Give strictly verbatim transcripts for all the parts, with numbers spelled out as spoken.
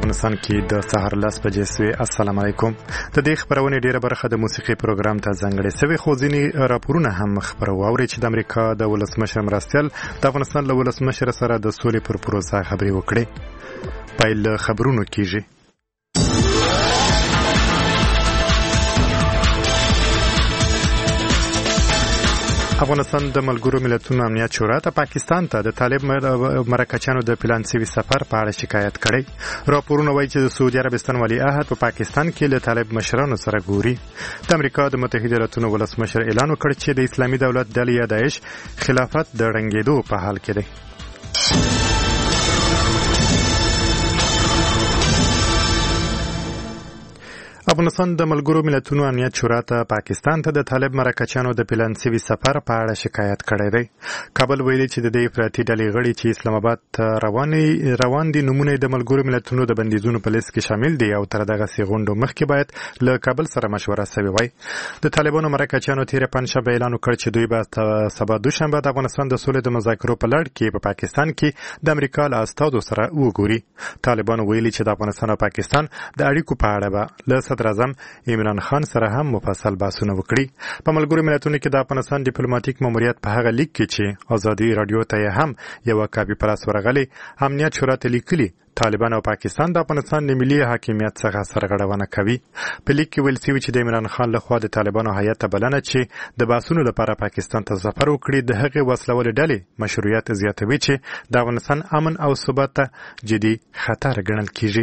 افغانستان کې د سهار لس بجې سوي. السلام علیکم. د دې خبرونې ډیره برخه د موسیقي پروګرام ته ځانګړې سوي، خو ځینې راپورونه هم خبرو اوري چې د امریکا د ولسمشر مرستیال د افغانستان له ولسمشر سره د سولې پر پروسه خبرې وکړي. پیل خبرونو کیږي. افغانستان د ملګرو ملتونو امنیت شورا ته پاکستان ته د طالب مرکچیانو د پلان شوي سفر په اړه شکایت کړی. راپورونه وایي چې د سعودي عربستان ولی عهد په پاکستان کې له طالب مشرانو سره ګوري. د امریکا د متحده ایالاتونو ولسمشر اعلان وکړ چې د اسلامي دولت ډلې یا داعش خلافت د ړنګېدو په حال کې دی. افغانستان د ملګرو ملتونو امنیت شورا ته پاکستان ته د طالب مرکچیانو د پلان شوي سفر په اړه شکایت کړی دی. کابل ویلي چې د دې افراطي ډلې غړي چې اسلام آباد ته رواني روان دي نمونه د ملګرو ملتونو د بندیزونو په لیست کې شامل دي او تر دغه غونډو مخکې باید له کابل سره مشوره شوې وای. د طالبانو مرکچیانو تیر پنځشنبه اعلان وکړ چې دوی به سبا دوشنبه د افغانستان د سولې د مذاکرو په لړ کې په پاکستان کې د امریکا له استازو سره وګوري. طالبانو ویلي چې د افغانستان او پاکستان د اړیکو په اړه به له صدر اعظم عمران خان سره هم مفصل بحثونه وکړي. په ملګرو ملتونو کې د افغانستان ډیپلوماټیک ماموریت په هغه لیک کې چې ازادي رادیو ته هم یو کاپی پلاس ورغلي، امنیت شورا ته لیکلي طالبان او پاکستان د افغانستان د ملي حاکمیت څخه سرغړونه کوي. په لیک کې ویل شوی چې د عمران خان لخوا د طالبانو هیئت ته بلنه چې د بحثونو لپاره پاکستان ته سفر وکړي د هغې وسلوالې ډلې مشروعیت زیاتوي چې د افغانستان امن او ثبات ته جدي خطر ګڼل کیږي.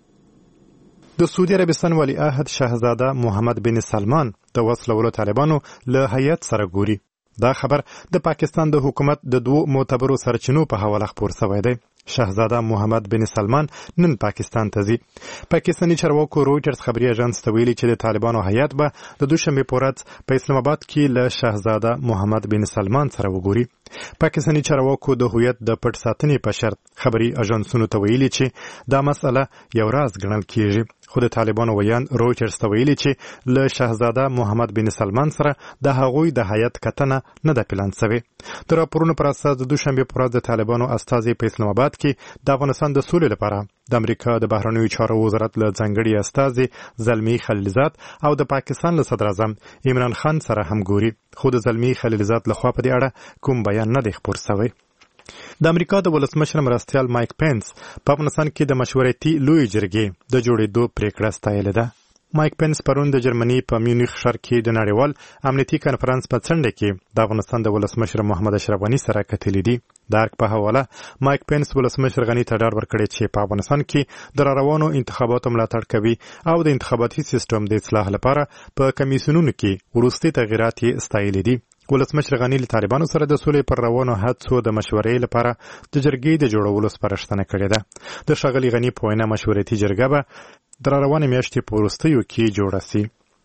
د سعودي عربستان ولی عهد شاهزاده محمد بن سلمان د وسلوالو طالبانو له هیئت سره ګوري. دا خبر د پاکستان د حکومت د دوو معتبرو سرچینو په حواله خپور شوی دی. شاهزاده محمد بن سلمان نن پاکستان ته ځي. پاکستاني چارواکو رویټرز خبري اژانس ته ویلي چې د طالبانو هیئت به د دوشنبه په ورځ په اسلام آباد کې له شاهزاده محمد بن سلمان سره وګوري. پاکستاني چارواکو د هویت د پټ ساتنې په شرط خبري اژانسونو ته ویلي چې دا مسله یو راز ګڼل کیږي. خو د طالبانو ویان رویټرز ته ویلي چې له شاهزاده محمد بن سلمان سره د هغوی د هیئت کتنه نه ده پلان شوې. د راپورونو پر اساس د دوشنبه په ورځ د طالبانو استازي په اسلام آباد کې د افغانستان د سولې لپاره د امریکا د بهرنیو چارو وزارت له ځانګړي استازي زلمی خلیلزاد او د پاکستان له صدر اعظم عمران خان سره هم ګوري. خو د زلمی خلیلزاد لخوا په دې اړه کوم بیان نه دی خپور شوی. د امریکا د ولسمشر مرستیال مایک پینس په افغانستان کې د مشورتي لوی جرګې د جوړېدو پریکړه ستایلې ده. مایک پینس پرون د جرمني په میونخ ښار کې د نړیوال امنیتي کنفرانس په څنډه کې د افغانستان د ولسمشر محمد اشرف غني سره کتلي دي. د ارګ په حواله مایک پینس ولسمشر غني ته ډاډ ورکړی چې په افغانستان کې د راروانو انتخاباتو ملاتړ کوي او د انتخاباتي سیستم د اصلاح لپاره په کمیسیونونو کې وروستي تغیرات یې ستایلي دي. ولسمشر غني له طالبانو سره د سولې پر روانو هڅو د مشورې لپاره د جرګې د جوړولو سپارښتنه کړې ده. د ښاغلي غني په وینا مشورتي جرګه به د راروانې میاشتې په وروستیو کې جوړه سي.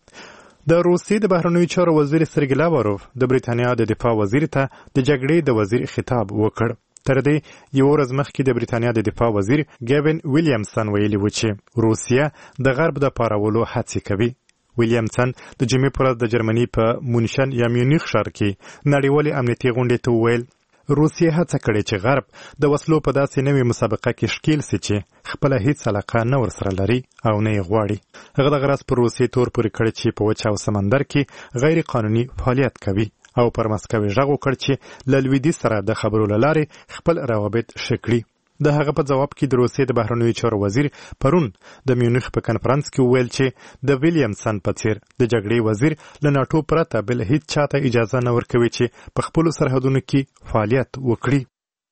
د روسیې د بهرنیو چارو وزیر سرګی لاوروف د بریتانیا د دفاع وزیر ته د جګړې د وزیر خطاب وکړ. تر دې یو ورځ مخکې د بریتانیا د دفاع وزیر ګیوین ویلیامسن ویلي و چې روسیه د غرب د پارولو هڅې کوي. ویلیامسن د جمعې پر ورځ د جرمني په مونشن یا میونخ ښار کې نړیوالې امنیتي غونډې ته وویل روسیه هڅه کړې چې غرب د وسلو په داسې نوې مسابقه کې ښکیل سي چې خپله هیڅ علاقه نه ورسره لري او نه یې غواړي. هغه دغه راز پر روسیې تور پورې کړی چې په وچه او سمندر کې غیر قانوني فعالیت کوي او پر مسکو یې غږ وکړ چې له لویدیځ سره د خبرو له لارې خپل روابط ښه کړي. د هغه په جواب کې د روسیې د بهرنیو چارو وزیر پرون د میونخ په کنفرانس کې وویل چې د ویلیامسن په څیر د جګړې وزیر له ناټو پرته بل هیڅ چاته اجازه نه ورکوي چې په خپلو سرحدونو کې فعالیت وکړي.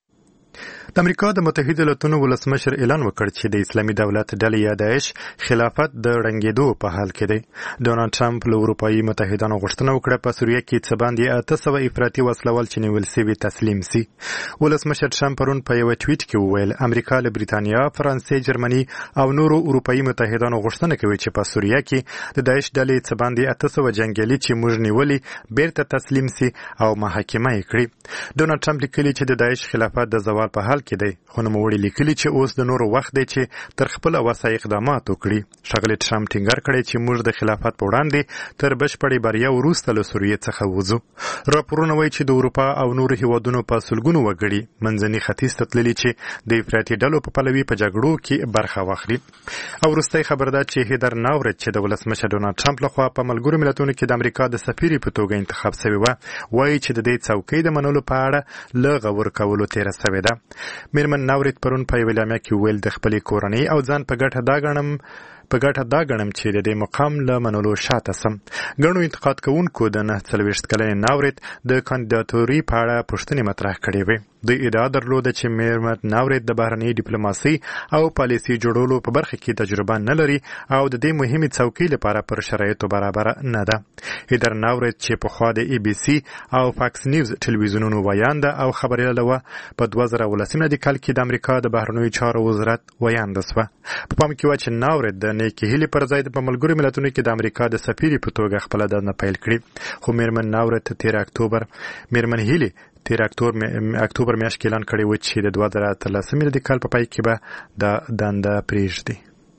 د امریکا د متحده ایالاتونو ولسمشر اعلان وکړ چې د اسلامي دولت ډلې یا داعش خلافت د ړنګېدو په حال کې دی. ډونالډ ټرمپ له اروپایي متحدانو غوښتنه وکړه په سوریه کې څه باندې اته سوه افراطي وسلوال چې نیول سوي تسلیم سي. ولسمشر ټرمپ پرون په یوه ټویټ کې وویل امریکا له بریتانیا، فرانسې، جرمني او نورو اروپایي متحدانو غوښتنه کوي چې په سوریه کې د داعش ډلې څه باندې اته سوه جنګیالي چې موږ نیولي بیرته تسلیم سي او محاکمه یې کړي. ډونالډ ټرمپ لیکلي چې د داعش خلافت د زوال سوال په حال کې دی، خو نوموړي لیکلي چې اوس د نورو وخت دی چې تر خپله وسه اقدامات وکړي. ښاغلي ټرمپ ټینګار کړی چې موږ د خلافت په وړاندې تر بشپړې بریا وروسته له سوریې څخه وځو. راپورونه وایي چې د اروپا او نورو هیوادونو په سلګونو وګړي منځني ختیځ ته تللي چې د افراطي ډلو په پلوي په جګړو کې برخه واخلي. او وروستی خبر دا چې هیدر ناورت چې د ولسمشر ډونالډ ټرمپ لخوا په ملګرو ملتونو کې د امریکا د سفیرې په توګه انتخاب شوې وه، وایي چې د دې څوکۍ د منلو په اړه له غور کولو تېره شوې ده. میرمن ناورت پرون په یوه اعلامیه کې وویل د خپلې کورنۍ او ځان په ګټه دا ګڼم په ګټه دا ګڼم چې د دې مقام له منلو شاته سم. ګڼو انتقاد کوونکو د نهه څلوېښت کلنې ناورت د کاندیداتورۍ په اړه پوښتنې مطرح کړې وې. دوی ادعا درلوده چې میرمن ناورت د بهرنۍ ډیپلوماسۍ او پالیسۍ جوړولو په برخه کې تجربه نه لري او د دې مهمې څوکۍ لپاره پر شرایطو برابره نه ده. هیدر ناورت چې پخوا د ای بي سي او فاکس نیوز ټلویزیونونو ویانده او خبریاله وه، په دوه زره اوولسم کال کې د امریکا د بهرنیو چارو وزارت ویانده شوه. په پام کې وه چې ناورت د نیکې هیلې پر ځای په ملګرو ملتونو کې د امریکا د سفیرې په توګه خپله دنده پیل کړي. خو میرمن ناورت تیر اکتوبر میرمن هیلې تیر اکتوبر میاشت کې اعلان کړی و چې د دوه زره اتلسم کال په پای کې به د دنده پرېږدي.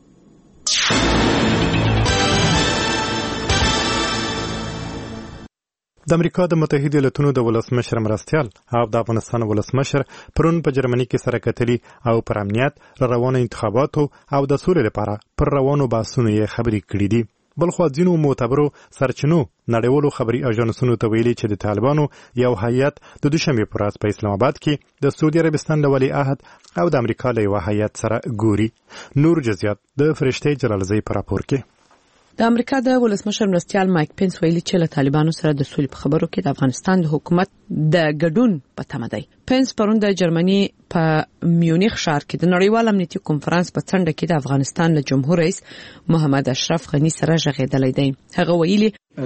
د امریکا د متحده ایالاتونو د ولسمشر مرستیال او د افغانستان ولسمشر پرون په جرمني کې سره کتلي او پر امنیت، روانو انتخاباتو او د سولې لپاره پر روانو بحثونو یې خبرې کړې دي. بلخوا ځینو معتبرو سرچینو نړیوالو خبري اژانسونو ته ویلي چې د طالبانو یو هیئت د دوشنبې په ورځ په اسلام آباد کې د سعودي عربستان له ولیعهد او د امریکا له یوه هیئت سره ګوري. نور جزئیات د فرشتې جلالزۍ په راپور کې. د امریکا د ولسمشر مرستیال مایک پنس ویلي چې له طالبانو سره د سولې په خبرو کې د افغانستان د حکومت د ګډون په تمه دی. پنس پرون د جرمني په میونخ ښار کې د نړیوال امنیتي کنفرانس په څنډه کې د افغانستان له جمهور رئیس محمد اشرف غني سره ژغېدلی دی. هغه ویلي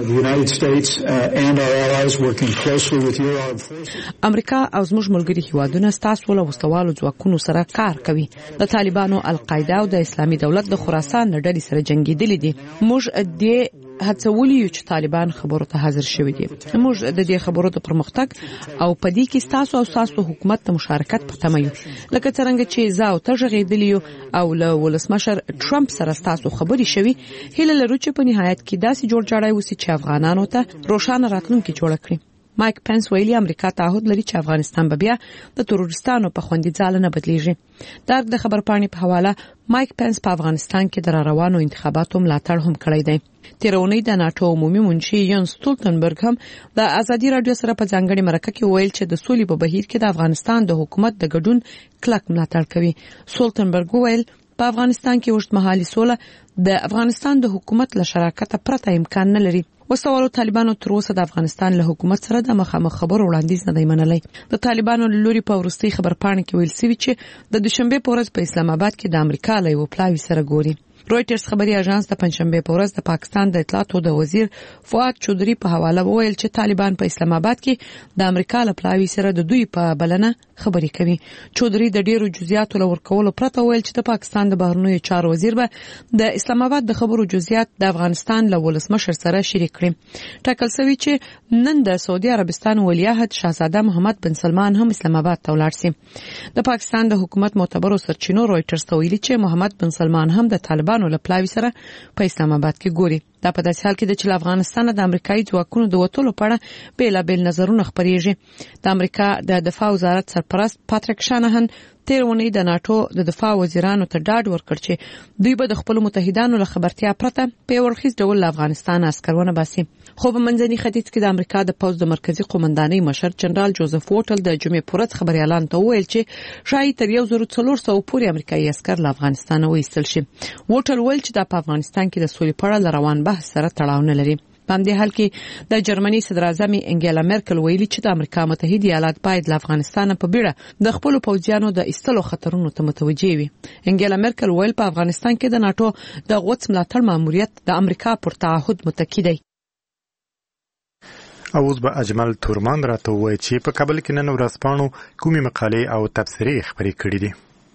امریکا او زموږ ملګري هیوادونه ستاسو له وسلوالو ځواکونو سره کار کوي. د طالبانو، القاعده او د اسلامي دولت د خراسان له ډلې سره جنګېدلي دي. موږ دې هڅولي یو چې طالبان خبرو ته حاضر شوي دي. موږ د دې خبرو د پرمختګ او پدې کې ستاسو او تاسو حکومت د مشارکت په تمه یو. لکه څنګه چې زه او ته ژغېدلي یو او له ولسمشر ټرمپ سره تاسو خبرې شوي، هیله لرو چې په نهایت کې داسې جوړ جاړی وسي چې افغانانو ته روښانه راتلونکی جوړ کړي. مایک پنس ویلي امریکا تعهد لري چې افغانستان به بیا د تروریستانو په خوندي ځاله نه بدلیږي. دا د خبرپاڼې په حواله مایک پنس په افغانستان کې د روانو انتخاباتو ملاتړ هم کړی دی. تیرونی د ناتو عمومي منشي یان ستولتنبرګ هم د ازادي رادیو سره په ځانګړي مرکه کې ویل چې د سولې په بهیر کې د افغانستان د حکومت د ګډون کلک ملاتړ کوي. ستولتنبرګ ویل په افغانستان کې اوږدمهالي سوله د افغانستان د حکومت له شراکت پرته امکان نه لري. وسوالو طالبانو تر اوسه د افغانستان له حکومت سره د مخامخ خبرو وړاندیز نه دی منلی. د طالبانو له لوري په وروستي خبرپاڼه کې ویل شوی چې د دوشنبه په ورځ په اسلام آباد کې د امریکا له یو پلاوي سره ګوري. رويټرز خبري اژانس د پنځشنبه په ورځ د پاکستان د اطلاعاتو د وزیر فؤاد چودري په حواله وویل چې طالبان په اسلام آباد کې د امریکا له پلاوي سره د دوی په بلنه خبري کوي. چودري د ډیرو جزئیاتو لور کولو پرته ویل چې د پاکستان د بهرنیو چارو وزیر به د اسلام آباد د خبرو جزئیات د افغانستان له ولسمشر سره شریک کړي. ټاکل شوی چې نن د سعودي عربستان ولیعهد شاهزاده محمد بن سلمان هم اسلام آباد ته ولاړ شي. د پاکستان د حکومت معتبرو سرچینو رويټرز ته ویلي چې محمد بن سلمان هم د طالبانو له پلاوي سره په اسلام آباد کې ګوري. دا په داسې حال کې چې افغانستان د امریکایي ځواکونو د وټولو په اړه بیلابیل نظرونه خپرېږي. د امریکا د دفاع وزارت سرپرست پاتریک شانهن تیر اونۍ د ناتو د دفاع وزیرانو ته ډاډ ورکړ چې دوی به د خپل متحدانو له خبرتیا پرته په ورخیز ډول افغانستان عسکرونه باسي. خو په منځني ختیځ کې د امریکا د پوځ د مرکزی قومندانۍ مشر جنرال جوزف وټل د جمعې په ورځ خبريالان ته وویل چې شاید تر یو زر څلور سوه پورې امریکایي عسکر له افغانستان وایستل شي. وټل ویل چې د افغانستان کې د سولې په اړه روان بحث سره تړاو نه لري. په همدې حال کې د جرمني صدر اعظم انګیلا مرکل ویلي چې د امریکا متحده ایالات باید له افغانستان په بیړه د خپل پوځیانو د ایستلو خطرونو ته متوجه وي. انګیلا مرکل ویل په افغانستان کې د ناتو د غوڅ ملاتړ ماموریت د امریکا پر تعهد متکی دی. اوس به اجمل تورمان راته وایي چې په کابل کې نن ورځپاڼو کومې مقالې او تبصرې خپرې کړې دي.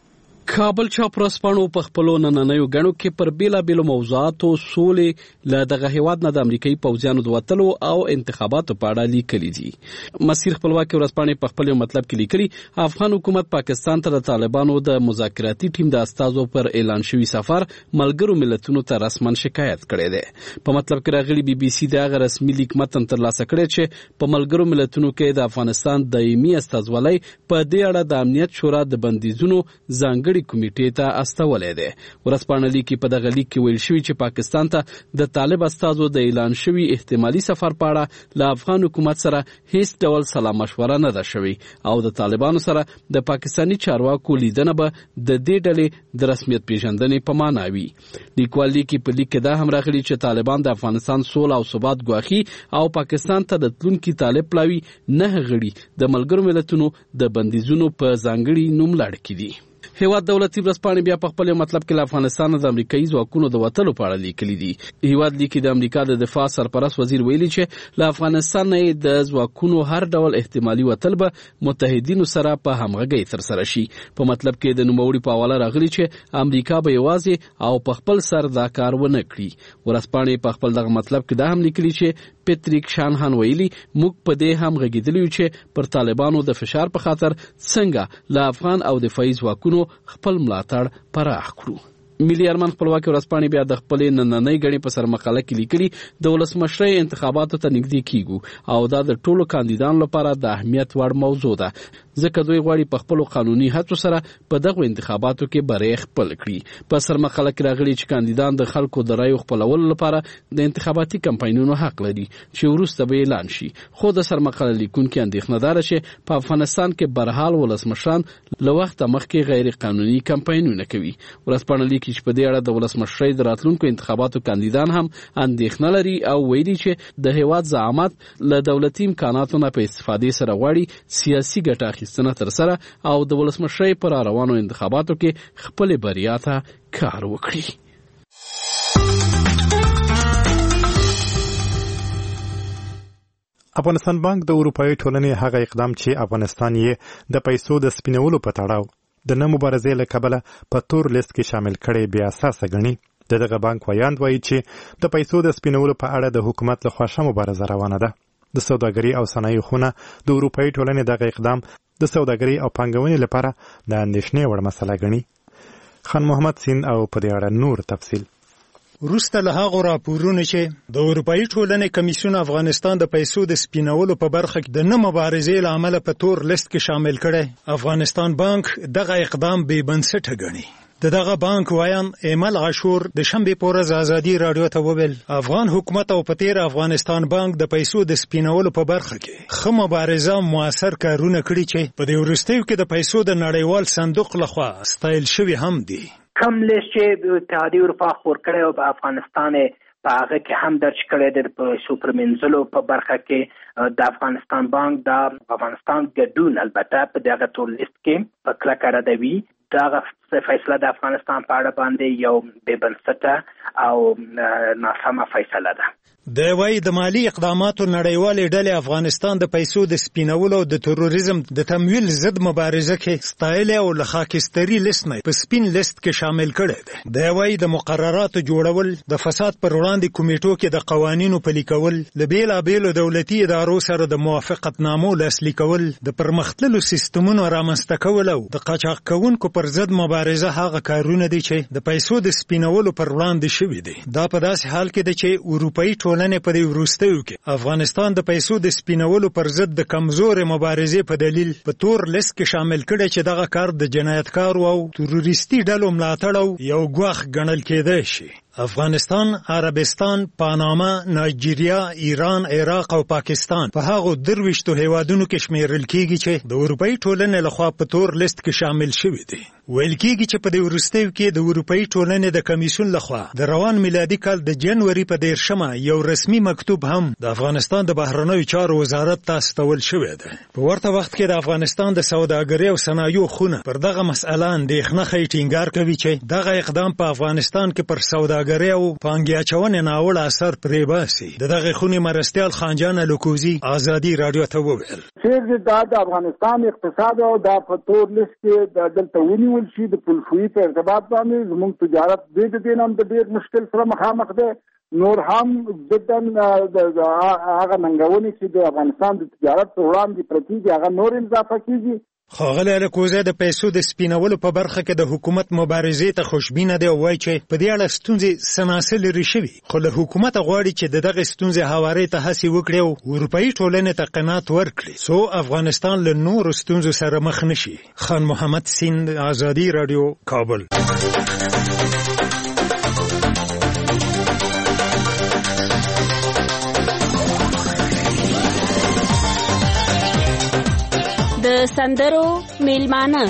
کابل چاپرسپانو په خپلو نننیو غړو کې پر بیلابیلو موضوعاتو سولې له دغه هیواد نه د امریکایي پوځیانو د وتلو او انتخاباتو په اړه لیکلي دي. مسیر خپلواکي ورځپاڼې په خپل مطلب کې لیکلي افغان حکومت پاکستان ته د طالبانو د مذاکراتي ټیم د استازو پر اعلان شوی سفر ملګرو ملتونو ته رسمن شکایت کړی دی. په مطلب کې راغلي بي بي سي د غیر لیک متن ترلاسه کړی چې په ملګرو ملتونو کې د افغانستان دایمي استازولۍ په دې اړه د امنیت شورا د بندیزونو ځانګړي کمیټې ته استولې ده. ورځپاڼه لیکي په دغه لیک کې ویل شوی چې پاکستان ته د طالب استازو د اعلان شوی احتمالي سفر په اړه له افغان حکومت سره هیڅ ډول سلا مشوره نه ده شوی او د طالبانو سره د پاکستاني چارواکو لیدنه به د دې ډلې د رسمیت پیژندنې په معنا وي. لیکوال لیکي په لیک کې دا هم راغلي چې طالبان د افغانستان سوله او ثبات ګواښي او پاکستان ته د تلونکي طالب پلاوي نه غړي د ملګرو ملتونو د بندیزونو په ځانګړي نوم لاړ کړي. هیواد دولتي ورځپاڼې بیا په خپل مطلب کې له افغانستان د امریکایي ځواکونو د وتلو په اړه لیکلي دي. هیواد لیکي د امریکا د دفاع سرپرست وزیر ویلي چې له افغانستان نه د ځواکونو هر ډول احتمالي وتل به متحدینو سره په همغږۍ ترسره شي. په مطلب کې د نوموړي په حواله راغلي چې امریکا به یوازې او په خپل سر دا کار ونه کړي. ورځپاڼې په خپل دغه مطلب کې دا هم لیکلي چې پیټریک شانهان ویلي موږ په دې هم غږیدلی چې پر طالبانو د فشار په خاطر څنګه له افغان او دفاعي ځواکونو خپل ملاتړ پراخ کړو. ملي ارمان خپلواکي ورځپاڼې بیا د خپلې نننۍ غړي په سر مقاله کې لیکلي د ولسمشرۍ انتخاباتو ته نږدې کیږو او دا د ټولو کاندیدانو لپاره د اهمیت وړ موضوع ده ځکه دوی غواړي په خپلو قانوني هڅو سره په دغو انتخاباتو کې بری خپل کړي. په سر مقاله کې راغلي چې کاندیدان د خلکو د رایو خپلولو لپاره د انتخاباتي کمپاینونو حق لري چې وروسته به اعلان شي. خو د سر مقاله لیکونکي اندېښنه داره چې په افغانستان کې برحال ولسمشران له وخته مخکې غیر قانوني کمپاینونه کوي. ورځپاڼه لیکي چې په دې اړه د ولسمشرۍ د راتلونکو انتخاباتو کاندیدان هم اندېښنه لري او ویلي چې د هیواد زعامت له دولتي امکاناتو نه په استفادې سره غواړي سیاسي ګټه اخیستنه ترسره او د ولسمشرۍ پر روانو انتخاباتو کې خپل بریا ته کار وکړي. افغانستان بانک د اروپایي ټولنې هغه اقدام چې افغانستان یې د پیسو د سپینولو په تړاو د نه مبارزې له کبله په تور لیست کې شامل کړي بیا اساسه ګڼي. د دغه بانک ویاند وایي چې د پیسو د سپینولو په اړه د حکومت له خوا مبارزه روانه ده. د سوداګرۍ او صنایعو خونه د اروپایي ټولنې دغه اقدام د سوداګرۍ او پانګونې لپاره د اندېښنې وړ مسله ګڼي. خان محمد سین او په دې اړه نور تفصیل. وروسته له هغو راپورونو چې د اروپایي ټولنې کمیسیون افغانستان د پیسو د سپینولو په برخه کې د نه مبارزې له امله په تور لیست کې شامل کړی، افغانستان بانک دغه اقدام بې بنسټه ګڼي. د دغه بانک ویان ایمل عاشور د شنبې په ورځ ازادي راډیو ته وویل افغان حکومت او په تیر افغانستان بانک د پیسو د سپینولو په برخه کې ښه مبارزه موثر کارونه کړي چې په دې وروستیو کې د پیسو د نړیوال صندوق لخوا ستایل شوي هم دي. کم لیست چې اتحادیې اروپا خپور کړی او په افغانستان په هغه کې هم درج کړی دی په سوپر منزلو په برخه کې د افغانستان بانک د افغانستان ګډون البته په دغه ټول لیست کې په کلکه ردوي. دغه فیصله د افغانستان په اړه باندې یو بې بنسټه او ناسمه فیصله ده. د وای د مالی اقداماتو نړیوالې ډلې افغانستان د پیسو د سپینولو او د تروریزم د تمویل ضد مبارزه کې ستایل او له خاکستري لیست نه په سپین لیست کې شامل کړي دي. د وای د مقرراتو جوړول، د فساد پر وړاندې کمیټو کې د قوانینو پلي کول، د بیلابیلو دولتي ادارو سره د موافقتنامو لاسلیک کول، د پرمختللو سیستمونو رامنځته کول او د قاچاق کوونکو پر ضد مبارزه هغه کارونه دي چې د پیسو د سپینولو پر وړاندې شوي دي. دا په داسې حال کې ده چې اروپایي ټولنې په دې وروستیو کې افغانستان د پیسو د سپینولو پر ضد د کمزورې مبارزې په دلیل په تور لیست کې شامل کړي چې دغه کار د جنایتکارو او تروریستي ډلو ملاتړ او یو ګواښ ګڼل کېدای شي. افغانستان، عربستان، پاناما، نایجیریا، ایران، عراق او پاکستان په هغو درویشتو هیوادونو کې شمیرل کېږي چې د اروپایي ټولنې لخوا په تور لیست کې شامل شوي دي. ویل کېږي چې په دې وروستیو کې د اروپایي ټولنې د کمیسیون لخوا د روان میلادي کال د جنوري په دیرشمه یو رسمي مکتوب هم د افغانستان د بهرنیو چارو وزارت ته استول شوی دی. په ورته وخت کې د افغانستان د سوداګرۍ او صنایعو خونه پر دغه مسأله اندېښنه ښیي، ټینګار کوي چې دغه اقدام په افغانستان کې پر سوداګرۍ سوداګرۍ او پانګې اچونې ناوړه اثر پرې باسي. د دغه خونې مرستیال خانجان الکوزي ازادي رادیو ته وویل چې دا د افغانستان اقتصاد او د فطور لیست کې د دلته ونیول شي د پولشوي په ارتباط باندې زموږ تجارت د دې نام د ډېر مشکل سره مخامخ ده. نور هم ددن هغه ننګونې چې د افغانستان د تجارت په وړاندې پرتې دي هغه نور اضافه کیږي. ښاغلی الکوزی د پیسو د سپینولو په برخه کې د حکومت مبارزې ته خوشبینه دی او وایي چې په دې اړه ستونزې سناسه لرې شوي، خو له حکومته غواړي چې د دغې ستونزې هوارۍ ته هڅې وکړي او اروپایي ټولنې ته قناعت ورکړي څو افغانستان له نورو ستونزو سره مخ نه شي. خان محمد سیند، ازادي راډیو، کابل. د سندرو میلمانه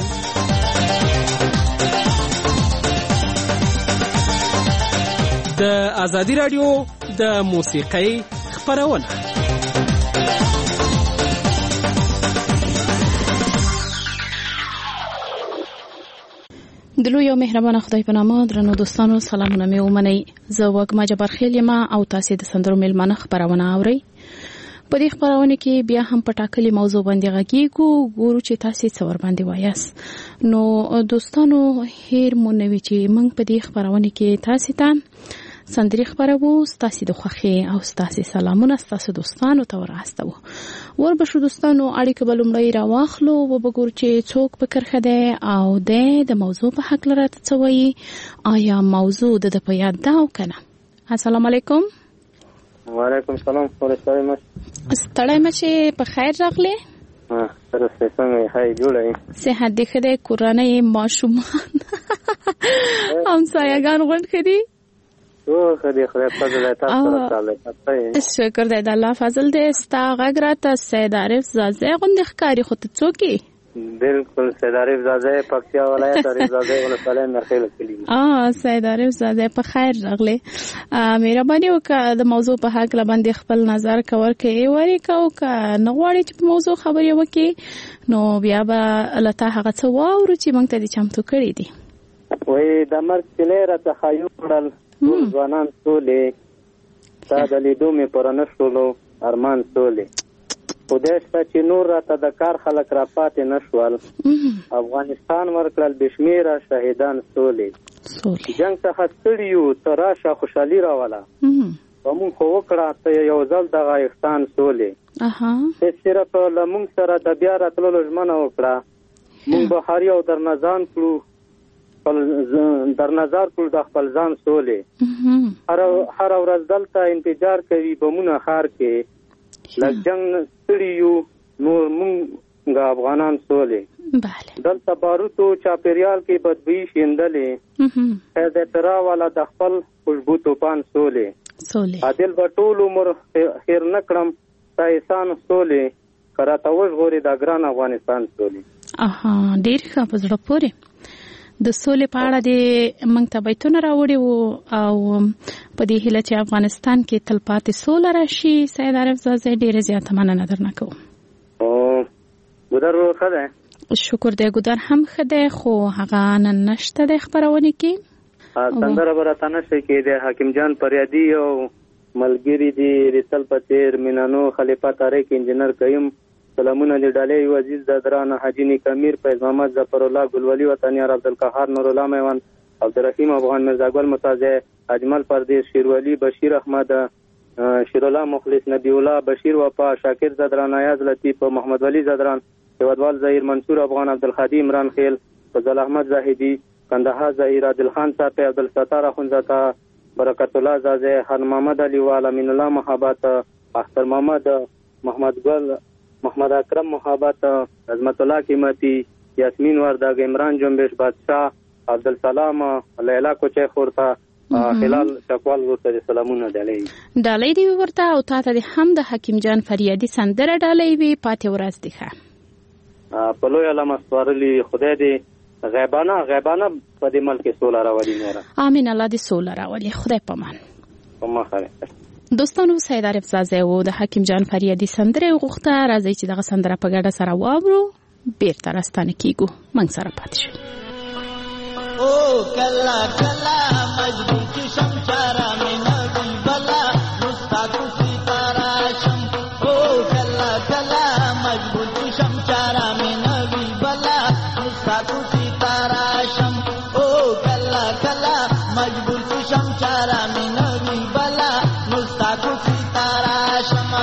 د ازادي راډیو د موسیقۍ خپرونه. د لوی او مهربانه خدای په نامه درنو دوستانو سلامونه مې ومنئ. زه وګما جبار خیل یم او تاسو د سندرو میلمانه خپرونه اورئ. په دې خبرونه کې بیا هم په ټاکلې موضوع باندې غږیږو، ګورو چې تاسو څه ور باندې وایاست. نو دوستانو هیر مو نوي چې موږ په دې خبرونه کې تاسو ته سندري خبرو، تاسو د خوښي او تاسو سلامونه تاسو دوستانو ته ورسته. وربشو دوستانو اړیکه بلومړی راواخلو او وګورو چې څوک په کرخه ده او د موضوع په حق لري څه وایي. آیا موضوع د په یاد ده او کنه؟ السلام علیکم. وعلیکم السلام. ورسره مش ستړی مشه په خیر راغلی. ها سره څنګه هاي جوړه صحت دې خدای کورانه ماشومان هم سایه‌ګان غوڼ کړي. او خدای خدای فضل تاسو سره شکر دې د الله فضل دې ستا غږ راته سید عارف زازه غوندې ښکاری خو ته څوک یې؟ بالکل سید عارف زازه پکتیا ولایت عارف زازه ولسوالۍ مرخیل کلی. اه سید عارف زازه په خیر راغلی. مهرباني وکړه د موضوع په حق باندې خپل نظر کور کې وری کو کا نه غواړي چې په موضوع خبرې وکړي نو بیا به لته هغه څه واورو چې موږ ته دې چمتو کړی دي. وای د مرګ کلي را تخیل کړل ټول ځوانان ټولې دا د لیدو مې پرانه شولو ارمان ټولې خدای شته چې نور راته د کار خلک را پاتې نشول. افغانستان ورکړل بشمیره شهیدان ټولې جنگ څخه ستړي یو ته راشه خوشحالي راوله په مونږ خو وکړه ته یو ځل دغه احسان ټولې هېڅ صرف له مونږ سره د بیا راتللو ژمنه وکړه مونږ به هر یو در نظام کړو در نظر کړو د خپل ځان سولې هر ورځ دلته انتظار کوي بمونه ښار کې لږ جنگ ستړي یو نور مونږ افغانان سولې دلته باروتو چاپیریال کې بدبویي شیندلې خیر د ترا والا د خپل خوشبو توپان سولې عادل به ټول عمر خیر نه کړم تا احسان سولې کراته وژغوري د ګران افغانستان سولې. اها ډېر ښه په زړه پورې د سولې په اړه د موږ ته بیتونه راوړي او په دې هیله چې افغانستان کې تلپاتې سوله راشي. سید عارف زازه ډېره زیاته مننه درنه کوم. او ګودر ښه ده؟ شکر دی ګودر هم ښه دی خو هغه نن نشته د خپرونې کې. سندره به راته نشي کېدی. حکیم جان پریادي او ملګري دي رسل پتیر مینانو خلیفه طارق انجینر قیم سلامونه د ډالۍ عزیز ددران حاجی نیکامیر فیض محمد ظفر الله ګلولی وطنیار عبدالقهار نور الله میوان عبدالرحیم افغان مرزا ګل متازه اجمل پردیس شیرولی بشیر احمد شیر الله مخلص نبی الله بشیر وفا شاکر زدران ایاز لطیف محمد ولی زدران هیوادوال ظهیر منصور افغان عبدالخادی عمران خیل فضل احمد زاهدی کندهار ظهیر عادل خان صاحب عبدالستار اخونزاده برکت الله زازه خان محمد علی وال امین الله محبت اختر محمد محمد گل محمد اکرم محبت عظمت الله قیمتی یاسمین ورداگ عمران جنبش بادشاہ عبدالسلام لیلا کوچه خورتا خلال شکوال ورته سلامونه ډالۍ ډالۍ دی ورته او تاسو هم د حکیم جان فریادي سندره ډالۍ وی پاتې ورځ دی ښه په لوی علامه سوارلی خدای دې غیبانه غیبانه په دې ملک سوله راولي نوره امين الله دې سوله راولي خدای پامان په خیر. دوستانو سید عارف زازه او د حکیم جان فریادي سندره غوښته راځي چې دغه سندره په ګډه سره واورو بیرته راستانه کیږو موږ سره پاتې شئ. کلا کلا مجبور کی شم چارا میں نبی بلا مستاق ستارا شم او کلا کلا مجبور کی شم چارا میں نبی بلا مستاق ستارا شم او کلا کلا مجبور کی شم چارا میں نبی بلا مستاق ستارا شم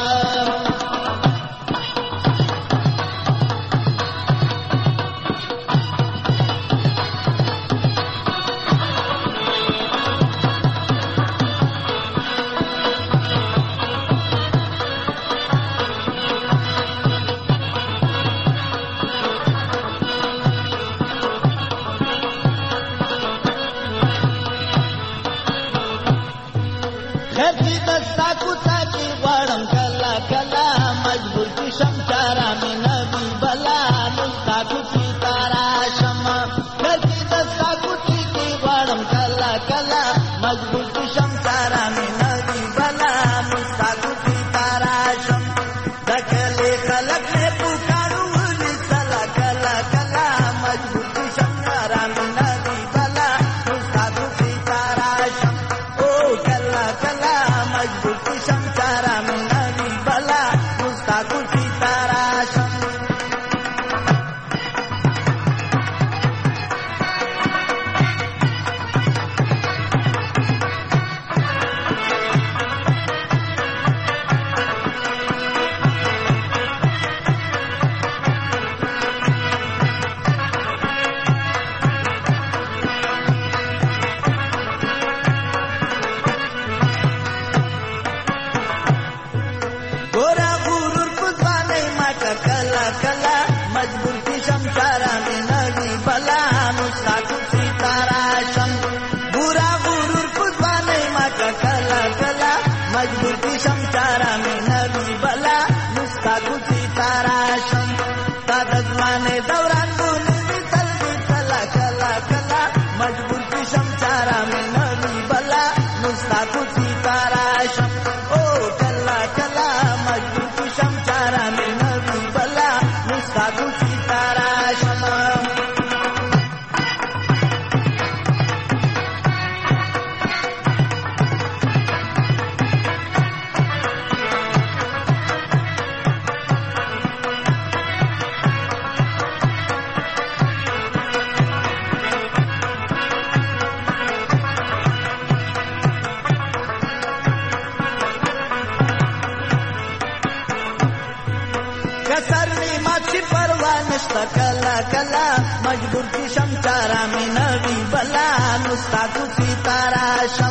مجبور کی شم چارا میں نبی بلا مستاق ستارا شم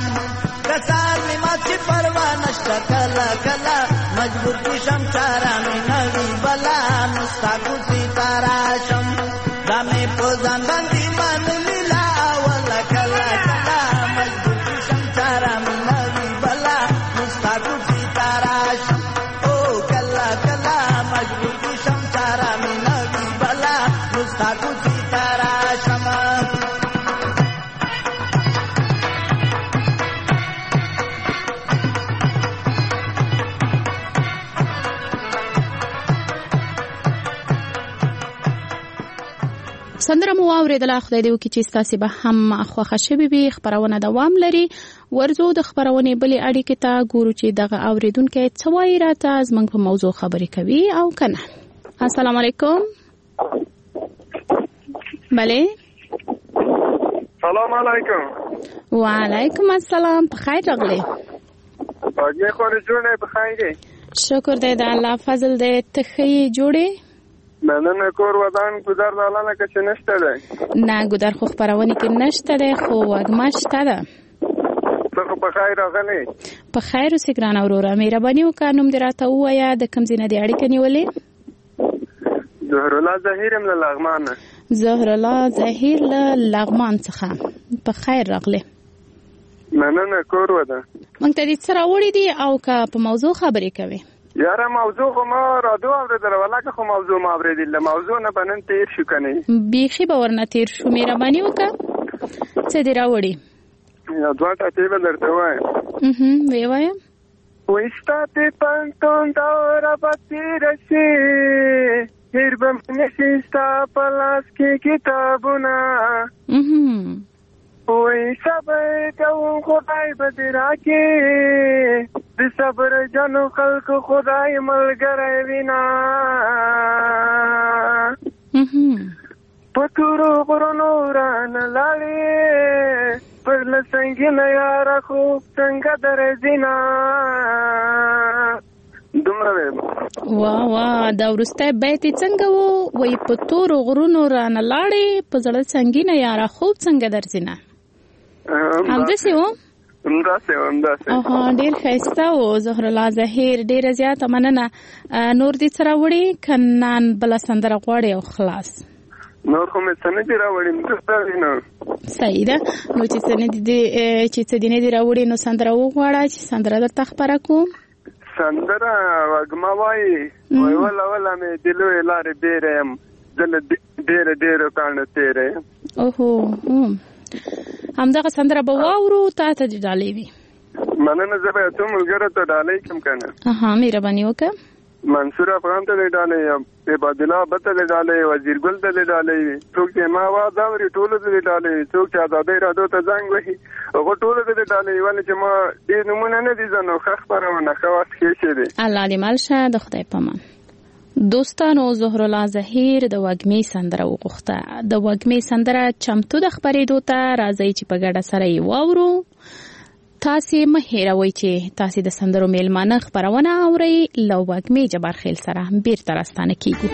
کسار میں ماچی پروا نشتا کلا کلا مجبور کی شم چارا میں نبی بلا مستاق ستارا شم دامے پوزان بندی من لیلا والا کلا کلا مجبور کی شم چارا میں نبی بلا مستاق ستارا شم او کلا کلا مجبور کی شم چارا میں نبی بلا مستاق ستارا شم سندره مو اوریدله. خدای دې وکړي چې ستاسې به هم خوښه شوې وي. خپرونه دوام لري. ورځو د خپرونې بلې اړیکې ته ګورو چې دغه اوریدونکی څه وایي راته زموږ په موضوع خبرې کوي او که نه. السلام علیکم. بله سلام علیکم. وعلیکم السلام. په خیر راغلی. باقی خواهی جوړه په خیر دی. شکر دی د الله فضل دی. ته ښه یې جوړې؟ مننه. کور ودان ګودر د الله نه کچې نشته دی؟ نه ګودر خو خپرونې کې نشته دی خو وږمه شته ده. ته خو په خیر راغلی؟ په خیر اوسې ګرانه وروره. مهرباني وکړه نوم دې راته ووایه د کوم ځای نه دې اړیکه نیولې؟ زهرالله ظهیر یم له لغمان نه. زهرالله ظهیر له لغمان څخه. په خیر راغلی. مننه. کور وده موږ ته دې څه راوړي دي او که په موضوع خبرې کوي؟ یاره موضوع خو ما رادیو اورېدله ولکه خو موضوع ما اورېدله. موضوع نه به نن تېر شو که نه؟ بیخي به ورنه تېر شو. مهرباني وکړه څه دې راوړي؟ یو دوه ټاټې به درته ووایم. ویې وایه. وایي ستا د پوهنتون دوره به تېره شي، هېر به مې نه شي ستا په لاس کې کتابونه. وای صبر کوم خدای به دې راکړي د صبر جنو خلکو خدای ملګری وینا په تورو غرونو رانه لاړې پر لسنګینه یاره خوب څنګه درځینا دومره ویم. وا وا دا وروستی بیت یې څنګه و؟ وایي په تورو غرونو رانه لاړې په زړه سنګینه یاره خوب څنګه درځینا. همداسې و؟ همداسې و همداسې. اها ډېر ښایسته و زهرالله ظهیر، ډېره زیاته مننه. نور دې څه راوړي که نن بله سندره غواړې او خلاص؟ نور خو مې څه نه دي راوړي نو. صحیح ده. نو چې څه نه دي چې څه دې نه دي راوړي نو سندره وغواړه چې سندره درته خپره کړو. سندره وږمه وایي وای وله وله مې د لویې لارې بیره یم زه له ډېره ډېرو کاڼو تېره یم. اوهو همدغه سندره به واورو، تا ته دې ډالۍ وي. مننه. زه به یو څو ملګرو ته ډالۍ کړم که نه. اها مهرباني وکړه. منصور افغان ته دې ډالۍ یم، عبادالله ابد ته دې ډالۍ، وزیر ګل ته دې ډالۍ وي، څوک چې ما آواز اوري ټولو ته دې ډالۍ وي، څوک چې ازادۍ راډیو ته زنګ وهي هغو ټولو ته دې ډالۍ وي. ولې چې ما ډېر نومونه نه دي زه نو ښه خپرونه ښه وخت ښې دی. الله دې مل شه. د خدای په امان. دوستانو زهرالله ظهیر د وږمې سندره وغوښته. د وږمې سندره چمتو د خپرېدو ته راځئ چې په ګډه سره یې واورو. تاسې مه هېروئ چې تاسې د سندرو میلمانه خپرونه اورئ. له وږمې جبارخیل سره بیرته راستانه کیږو.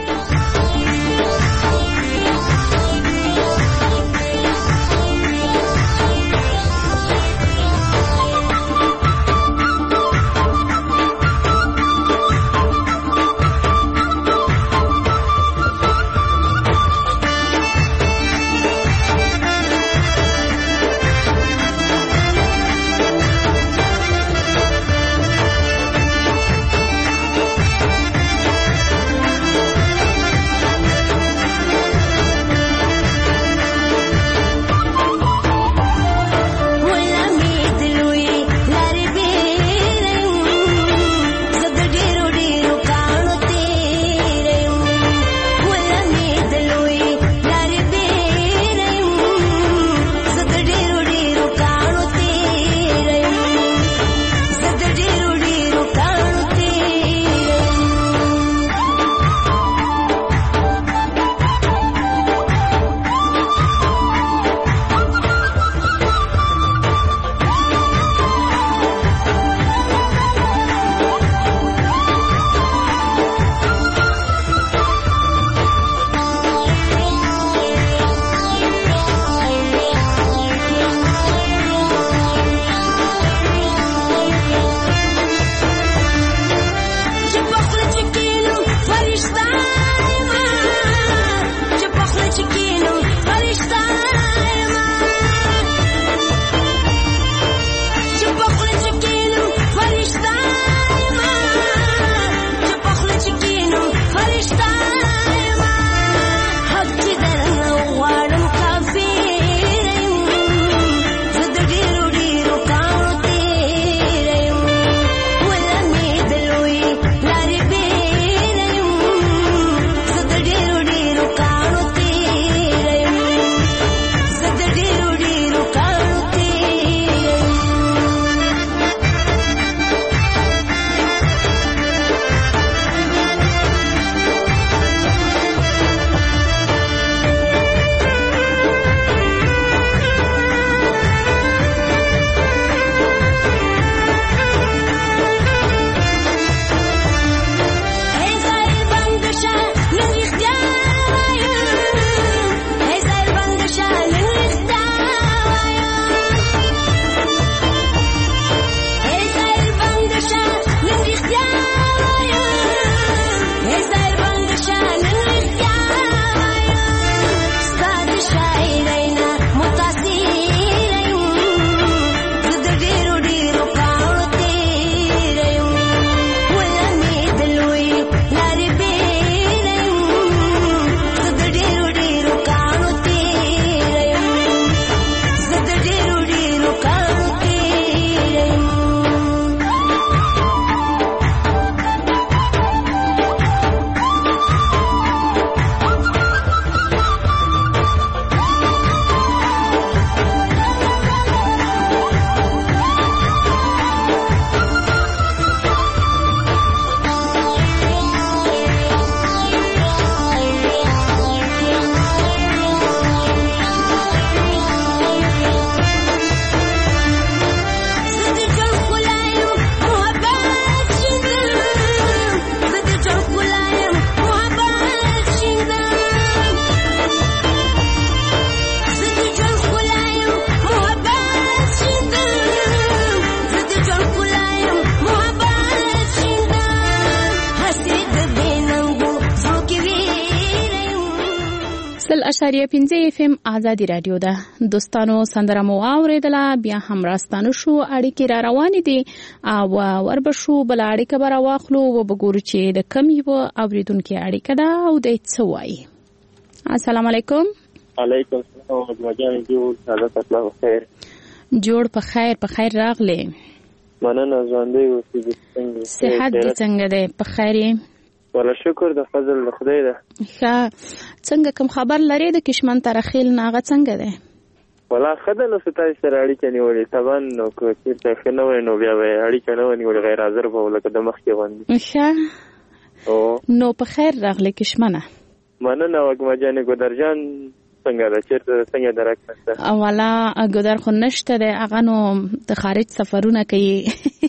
سل اشاریه پنځه اف ام آزادی رادیو ده. دوستانو سندره مو اوریدله، بیا هم راستانه شو، اړیکې را روانې دي او وربشو بل اړیکه به راواخلو و بګورو چې د کم یو اوریدونکو اړیکه ده او د څه وایي. السلام علیکم. علیکم السلام مجاهد جوړ حالت الله خیر. جوړ په خیر په خیر راغلی. مننه ژوندۍ اوسې څنګه؟ صحت دې څنګه ده؟ په خیر یې؟ ولا شکر د فضل د خدای ده. ښه څنګه کوم خبر لري د کشمن ترخیل ناغه څنګه ده؟ ولا خدای نو ستای سره اړیکه نیولې تبان نو کو چې څه نو نو بیا به اړیکه نو نیولې غیر حاضر به ولکه د مخ کې باندې. ښه او نو په خیر راغلی کشمنه. مننه وګما جانې ګودرجان څنګه ده چیرته څنګه درکته؟ اولا ګودر خو نشته ده، هغه نو د خارج سفرونه کوي.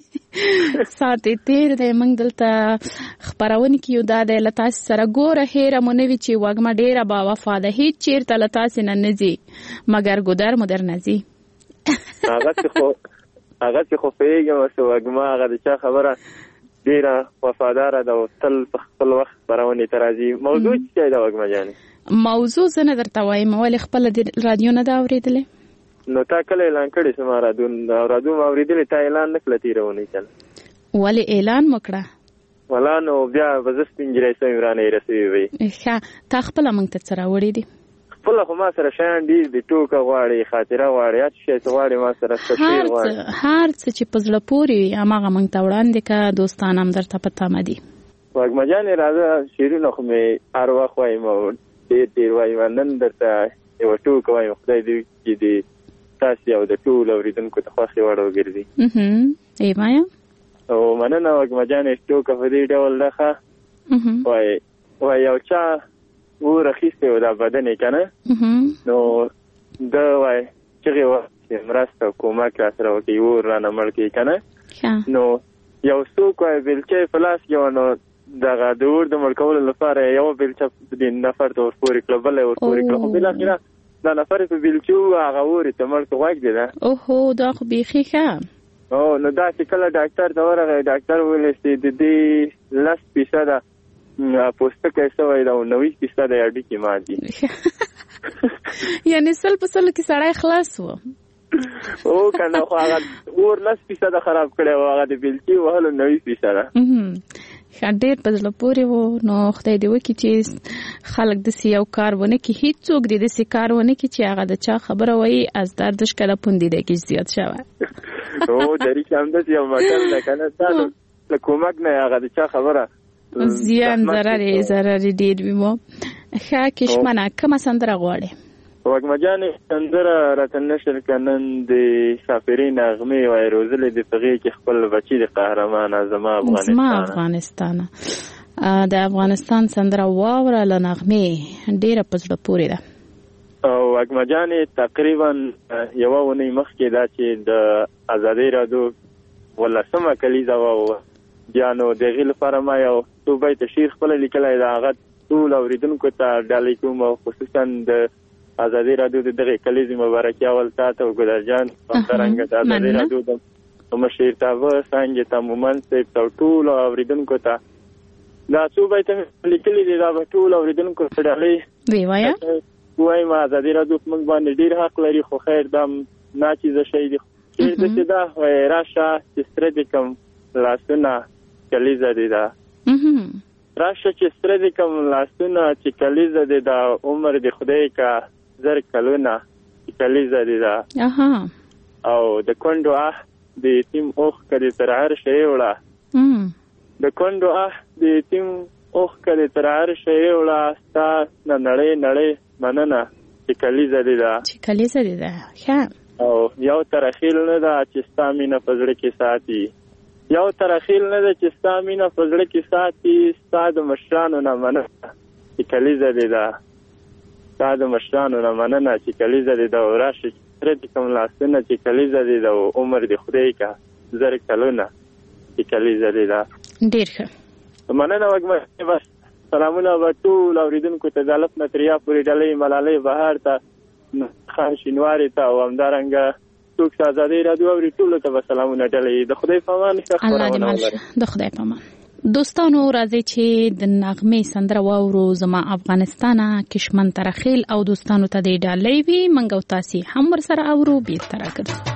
ساتي تیر دی موږ دلته خبرونه کیو دا د لتاس سره ګوره هیره مونوي چې وګما ډیره با وفاده هیڅ چیرته لتاس نه نزي مگر ګودر مدر نزي. هغه خو هغه خو پیګم چې وګما هغه د خبره ډیره وفادار ده او تل خپل وخت برونه ترازی. موضوع څه دی وګما جان؟ موضوع زنه درته وایم ولې خپل د رادیو نه دا اوریدلې؟ نو تا کله اعلان کړی سم رادون رادو ما اوریدلې تا اعلان نکړه تیرونه کله. ولې اعلان مکړه؟ ولا نو بیا وزست انجری سم ورانه رسېږي وي. ښه تا خپل موږ ته سره وړې دي؟ خپل خو ما سره شان دي د ټوکه غواړي خاطره غواړي هر شي غواړي ما سره ستیر غواړي. هر څه چې پزړه پوري هغه موږ ته وړاندې کا دوستان هم درته پته مدي. وګما جان راځه شیرینو خو مې هر وخت وایم ډېر ډېر وایم نن درته یو ټوکه وایم خدای دې چې دې تاسو یو د ټول اوریدونکو ته خوښي وړو ګرځي. اها ای وایم او مننه وګما جان ټوکه په دې ډول ده. وای وای یو چا و رخیسته و دا بدن کنه نو دا وای چې و مرسته کومک سره وکي و رانه مړ کی کنه نو یو څوک وای بلچې فلاس یو نو دغه دور د مړکول لپاره یو بلچې د نفر د ورپوري کلبل ورپوري کلبل بل اخیرا دا نفر په بلچو هغه ورته ته مړ کوګ دی دا. اوهو دا خو بيخي ښه. او نو دا چې کله ډاکټر دا ورغی ډاکټر ویل چې د دې لس فیصد پوسټکه سوې دا نوې فیصد اډی کې مادي. یعنی سل په سل کې سړی خلاص و. او کنه خو هغه ور لس فیصد خراب کړي او هغه د بلچي وهلو نوې فیصد. ډېر په زړه پورې و. نو خدای دې وکړي چې خلک داسې یو کار ونه کړي، هېڅوک دې داسې کار ونه کړي چې هغه د چا خبره وایي از دردش کله پوندې دی کې زیات شوی. او درې چې همداسې یو متل ده که نه تا نو له کومک نه هغه د چا خبره زیان ضرر یې ضرر یې ډېر وي. مو ښه کشمنه کومه سندره غواړې؟ وګما جانې سندره راته نشر که نن د سافري نغمې وایي روزلې د پغې کې خپل بچي د قهرمانه زما افغانستان زما افغانستان د افغانستان سندره واوره له نغمې ډېره په زړه پورې ده. او وګما جانې تقریبا یوه اونۍ مخکې دا چې د ازادۍ رادیو ولسمه کلیزه وه بیا نو د هغې لپاره ما یو څو بیته شعر خپله لیکلی د هغه ټول اورېدونکو ته ډالۍ کوم او خصوصا د ازادي رادیو د دغه کلیزې مبارکي اول تاسو ګلرجان همدارنګه د ازادي رادیو د مشیر تاسو څنګه تمامن څه ټول اوریدونکو ته دا څو بیت لیکلي دي دا ټول اوریدونکو ته ډالۍ وی وایا وای ما ازادي رادیو موږ باندې ډیر حق لري خو خیر دم ناچیزه شي دي چې د دا وای راشه چې ستر دي کوم لاسونه کلیزه دي دا راشه چې ستر دي کوم لاسونه چې کلیزه دي دا عمر دی خدای کا زر کلونه کلیزه دي دا اها او د کندو اه د تیم اوخ کړي تر عرش یوړه د کندو اه د تیم اوخ کړي تر عرش یوړه ستا نړۍ نړۍ مننه چې کلیزه دي دا چې کلیزه دي دا ښه او یو ترخیل نه دا چې ستا مینه په زړه کې ساتي یو ترخیل نه دا چې ستا مینه په زړه کې ساتي ستا د مشرانو نه مننه چې کلیزه دي دا ستا د مشرانو نه مننه چې کلیزه دي دا راشه چې کوم لاسونه چې کلیزه دي دا عمر دی خدای کا زر کلونه چې کلیزه دي دا ډیر ښه مننه وګمه بس سلامونه به ټول اوریدونکو ته د الف نه تر یا پورې ډلۍ ملالۍ بهار ته خان شینواري ته او همدارنګه څوک چې ازادۍ راډیو اوري ټولو ته به سلامونه ډلۍ د خدای په امان ښه خپرونه ولري د خدای په امان دوستانو راځي چې د نغمې سندره واورو زما افغانستانه کشمن ترخیل او دوستانو ته د ډالۍ وي منګو تاسو هم ورسره اورو بیرته راګرځو.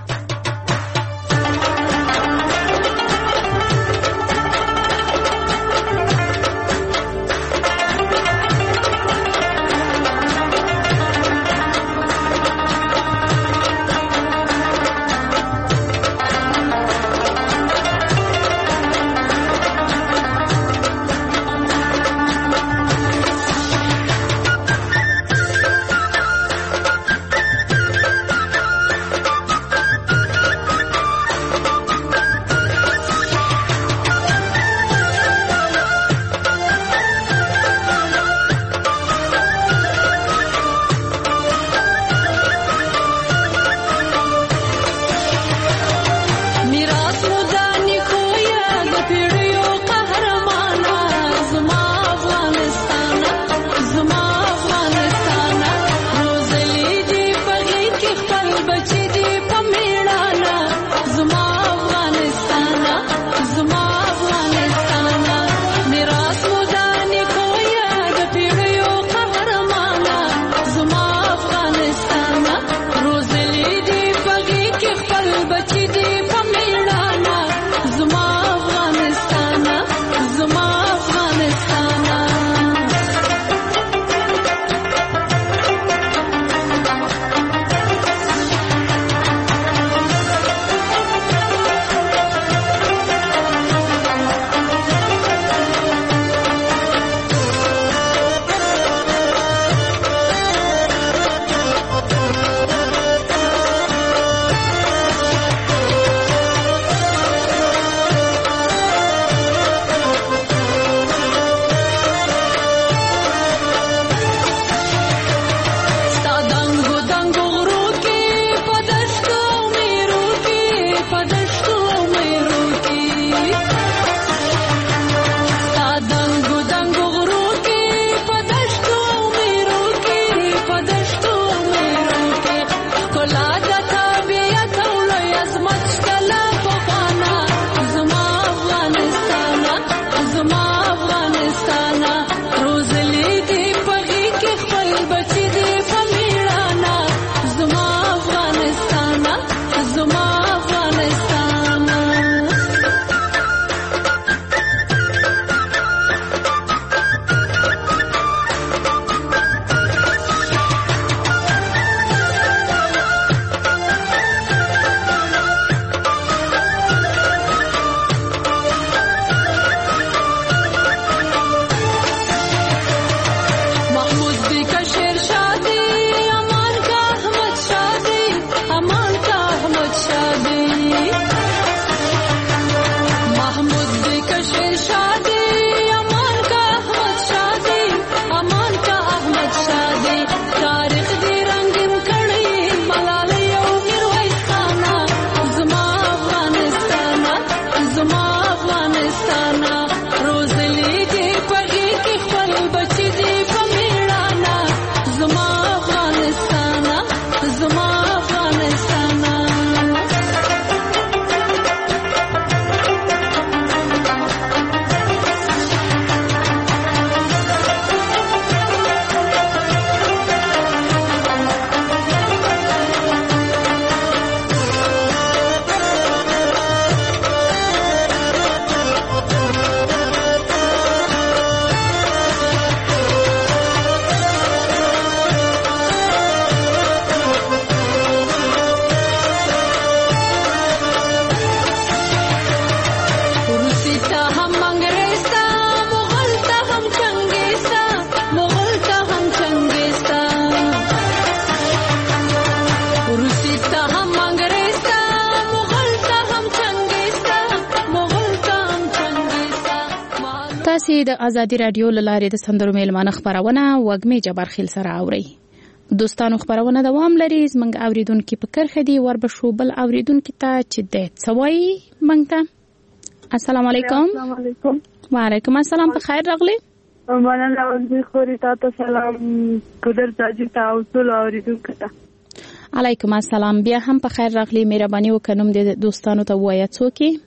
تاسو د ازادي رادیو لاره د سندرو میلمانه خبرونه وګمې جبار خیل سره اوري. دوستانو خبرونه دوام لري. زمنګ اوریدونکو په کرخه دی ور بشو بل اوریدونکو ته چې د څوي منګه. السلام علیکم. السلام علیکم. وعلیکم السلام. په خیر راغلی. مننه وزي خوري تاسو سلام قدر تاجي تاسو اوریدونکو ته. علیکم السلام. بیا هم په خیر راغلی. مهرباني وکړم د دوستانو ته وایي څوکي.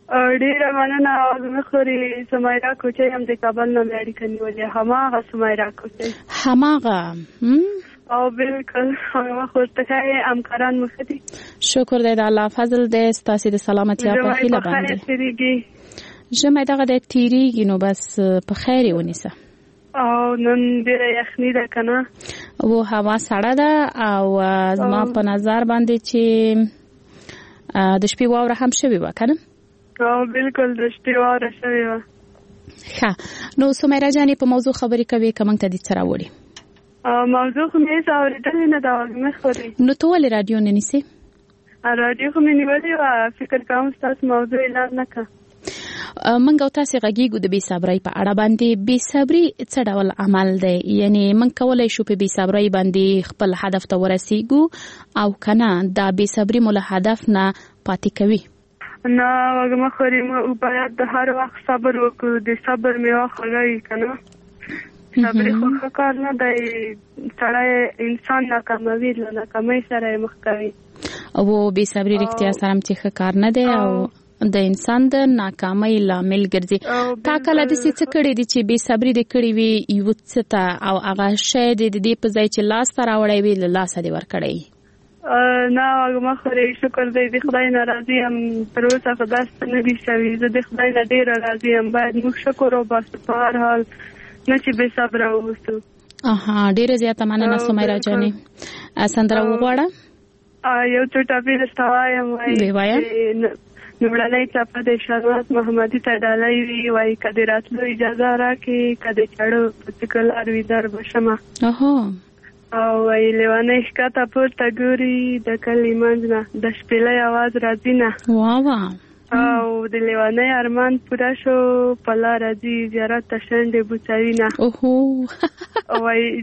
ډیره مننه. زما خوري سمیرا کوچي هم د کابل نه اړیکه نیولې. هماغه سمیرا کوچي هماغه او بالکل هغه خورته همکاران مخدي. شکر دی د الله فضل د ستاسو د سلامتی په خیله باندې ژمه دغه د تیریږي نو بس په خیر ونیسه. او نن ډیره یخني ده کنه او هوا سړه ده او زما په نظر باندې چې د شپې واوره هم شوي وه کنه. او بالکل د شپې واوره شوې وه. ښه نو سمیرا جانې په موضوع خبرې کوې که موږ ته دې څه راوړي؟ موضوع خو مې هېڅ اورېدلې نه ده وږمې خوري. نو ته ولې راډیو نه نیسې؟ راډیو خو مې نیولې وه فکر کوم ستاسو موضوع اعلان نه کړه. منګ او تاسو غږیږو د بې صبرۍ په اړه باندې. بې صبري څه ډول عمل دی؟ یعنی منګ کولای شو په بې صبرۍ باندې خپل هدف ته ورسیږو او کنه دا بې صبري مو له هدف نه پاتې کوي؟ نه وږمه خوري موږ باید د هر وخت صبر وکړو. د صبر میوه خوږه وي کنه. صبر خو ښه کار نه دی. سړی انسان ناکاموي له ناکامۍ سره یې مخ کوي. او بې صبري رښتیا سره هم چې ښه کار نه دی او د انسان د ناکامۍ لامل ګرځي. تا کله داسې څه کړي دي چې بې صبري دې کړې وي یو څه ته او هغه شی دې د دې په ځای چې لاس ته راوړی وي له لاسه دې ورکړی؟ نه وږمه خوري شکر دی د خدای نه راضي یم. تر اوسه خو داسې نه دي شوي. زه د خدای نه ډېره راضي یم. باید موږ شکر وباسو په هر حال نه چې بې صبره واوسو. اها ډېره زیاته مننه سمیرا جانې. سندره وغواړه؟ یو څو ټاپې درته وایم. وایي وایه. لومړنۍ څپه د شهناز محمدي ته ډالۍ وي. وایي که د راتلو اجازه راکړې که د چړو په څه لار وي در به شمه. او وایي لیونۍ ښکته پورته ګوري د کلي منځ نه د شپېلۍ اواز راځي نه. او د لیونۍ ارمان پوره شو په لاره ځي زیارت ته شنډې بوڅوي نه.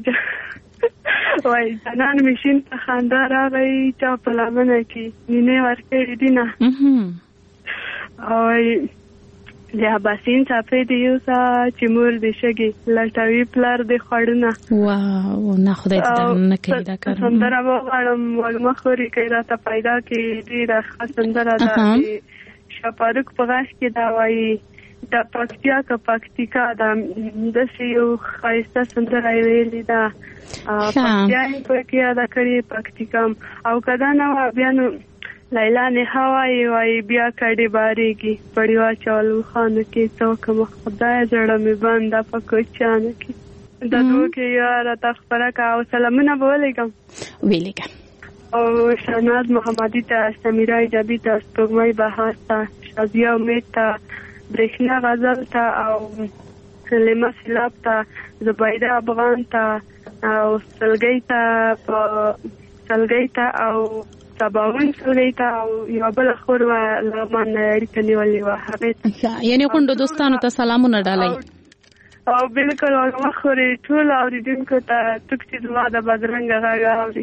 وایي جانان مې شین ته خندا راغی چا په لمنه کې مینې ورکړې دي نه. او د اباسین څپې د یوسه چې مور د شګې لټوي پلار د خوړونه. واو نه خدای دې در نه کوي دا کار. سندره وغواړم وږمه خوري که راته پیدا کړي. ډېره ښه سندره ده د شاپاروک په غږ کې ده. وایي د پکتیا که پکتیکا ده داسې یو ښایسته سندره یې ویلې ده. پکتیا یې پکې ادا کړې پکتیکا هم. او که دا نه وه بیا نو لیلا نها وایي وایي بیا کډې بارېږي پړي واچولو خانو کې څه وکړم خدایه زړه مې بنده په کوچیانو کې. د دوو کې یا راته خپره کړه او سلامونه به ولېږم. ولیږه. او شهناز محمدي ته سمیرا ایجابي ته سپوږمۍ بهار ته شازیه امید ته برېښنا غزل ته او سلیمه سیلاب ته زبیده افغان ته او سلګۍ ته په سلګۍ ته او سباون سلګۍ ته او یوه بله خور وه لغمان نه اړیکه نیولې وه هغې ته. یعنې غونډو دوستانو ته سلامونه ډالۍ. او بالکل وږمه خورې ټول اورېدونکو ته څوک چې زما د بدرنګه غږ اوري.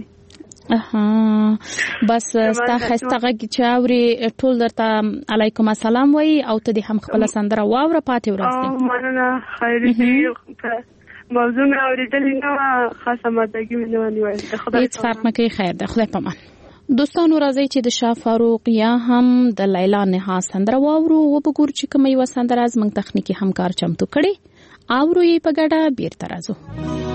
بس ستا ښایسته غږ چې اوري ټول درته علیکم السلام وایي او ته دې هم خپله سندره واوره پاتې ورځ. مننه خیري دي. موضوع مې اورېدلې نه وه خاصه مادګي مې نه وه نیولې. هېڅ فرق نه کوي. خیر ده خدای په امان. دوستانو راځئ چې د شاه فاروق یا هم د لیلا نها سندره واورو. وبګورو چې کومه یوه سندره زموږ تخنیکي همکار چمتو کړې. اورو یې په ګډه بیرته راځو.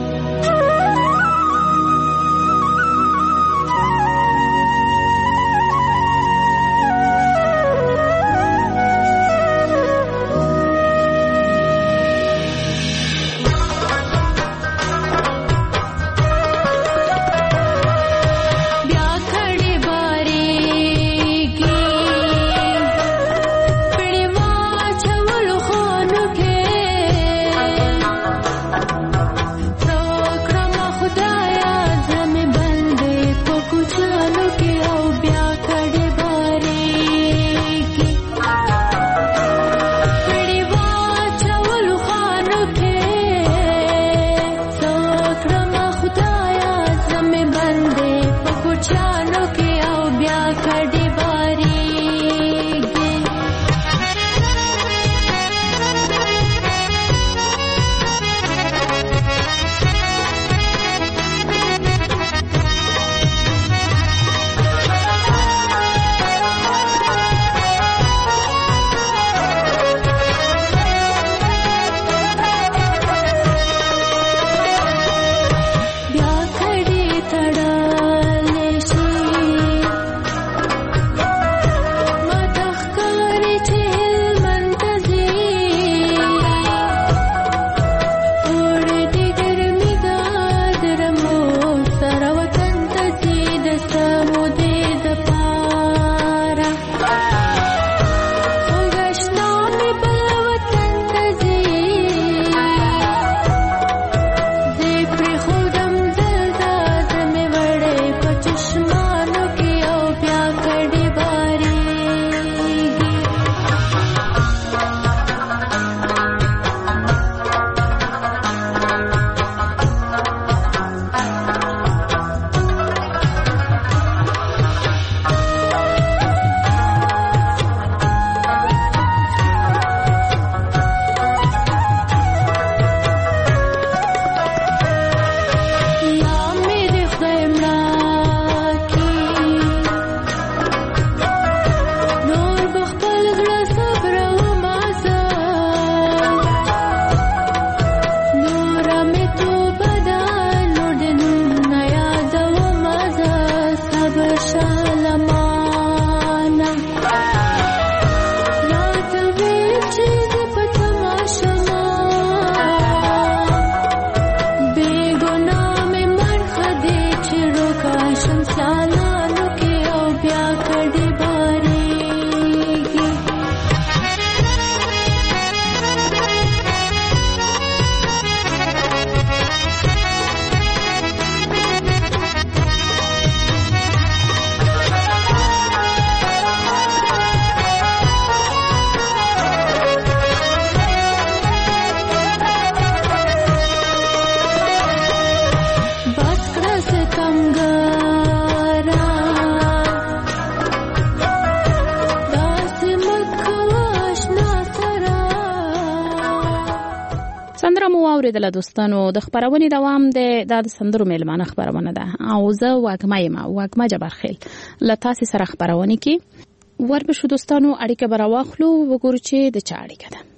اوریدل دوستانو د خبرونې دوام د سندرو میلمانه خبرونه ده او زه واګما یم واګما جبرخیل له تاسو سره خبرونه کی وربشو دوستانو اړیکه براواخلو وګورو چې د چا اړیکه ده.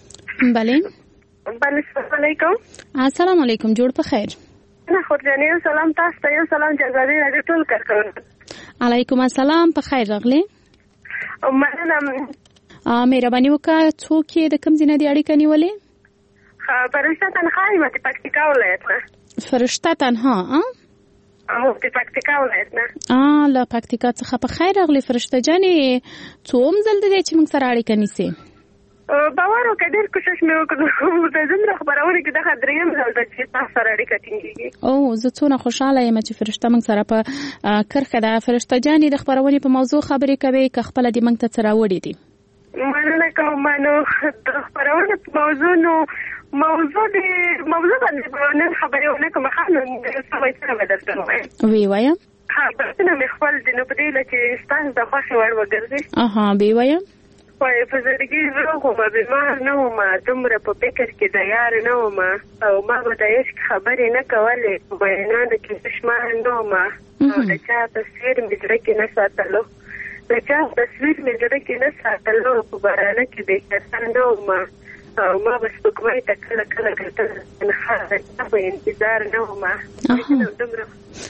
بله بله السلام علیکم. السلام علیکم، جوړ په خیر. نه خو جنې سلام تاسو ته، یو سلام جزادي راځي ټول کړکړ. علیکم السلام، په خیر راغلی. مننه. مهرباني وکړه څوک د کوم ځای نه دی اړیکه نیولې؟ فرشته تنها مته پکتیکا ولایت نه. فرشته تنها ها؟ او د پکتیکا ولایت نه. اه له پکتیکا څخه په خیر راغلی فرشته جانې، څوم ځل دی چې موږ سره اړیکه نیسي؟ باور وکړه ډېر کوشش مې وکړ د زموږ خبرونه کې دغه دریم ځل د چې تاسو سره اړیکه ټینګېږي. او زه څونه خوشاله یم چې فرشته موږ سره په کرښه ده. فرشته جانې د خبرونې په موضوع خبرې کوي که خپله دې موږ ته څه راوړي دي؟ مننه کوم. نو د خبرونې په موضوع نو موضوع د موضوع باندې نن خبرې ونه کوم خانه سمې سره بدل کړم. وی وایم ها بسنه مې خپل د نو په دې لکه ستاسو د خوښ وړ وګرځي. اها وی وایم وای په زړګي زړه ما بیمار نه وم، دومره په فکر کې د یار نه وم او ما به د عشق خبرې نه کولې، بیانانو کې دشمن نه وم او د چا تصویر مې زړه کې نه ساتلو د چا تصویر مې زړه کې نه ساتلو په بارانه کې بېکتن نه وم او ما به سپوږمۍ ته کله کله کتل نه به انتظار نه وم. دومره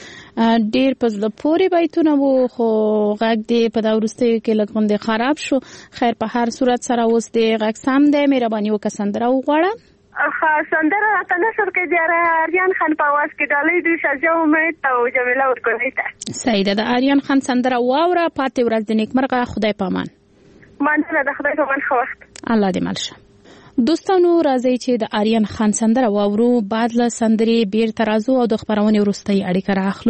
ډیر په زړه پورې بیتونه وو، خو غږ دې په دا وروستیو کې لږ غوندې خراب شو. خیر په هر صورت سره اوس دې غږ سم دی. مهرباني وکړه سندره وغواړه. ښه سندره راته نشر کې د آریان خان په اواز کې ډالۍ دي شاجا امید او جمیله ورکوي ته. صحیح ده، د آریان خان سندره واوره. پاتې ورځ د نیکمرغه. خدای پامان. مننه د خدای پامان. ښه وخت. الله دې مل شه. دوستانو راځي چې د آریان خان سندره واورو، بعد له سندرې بیرته راځو او د خبرونې وروستۍ اړیکه راخلو.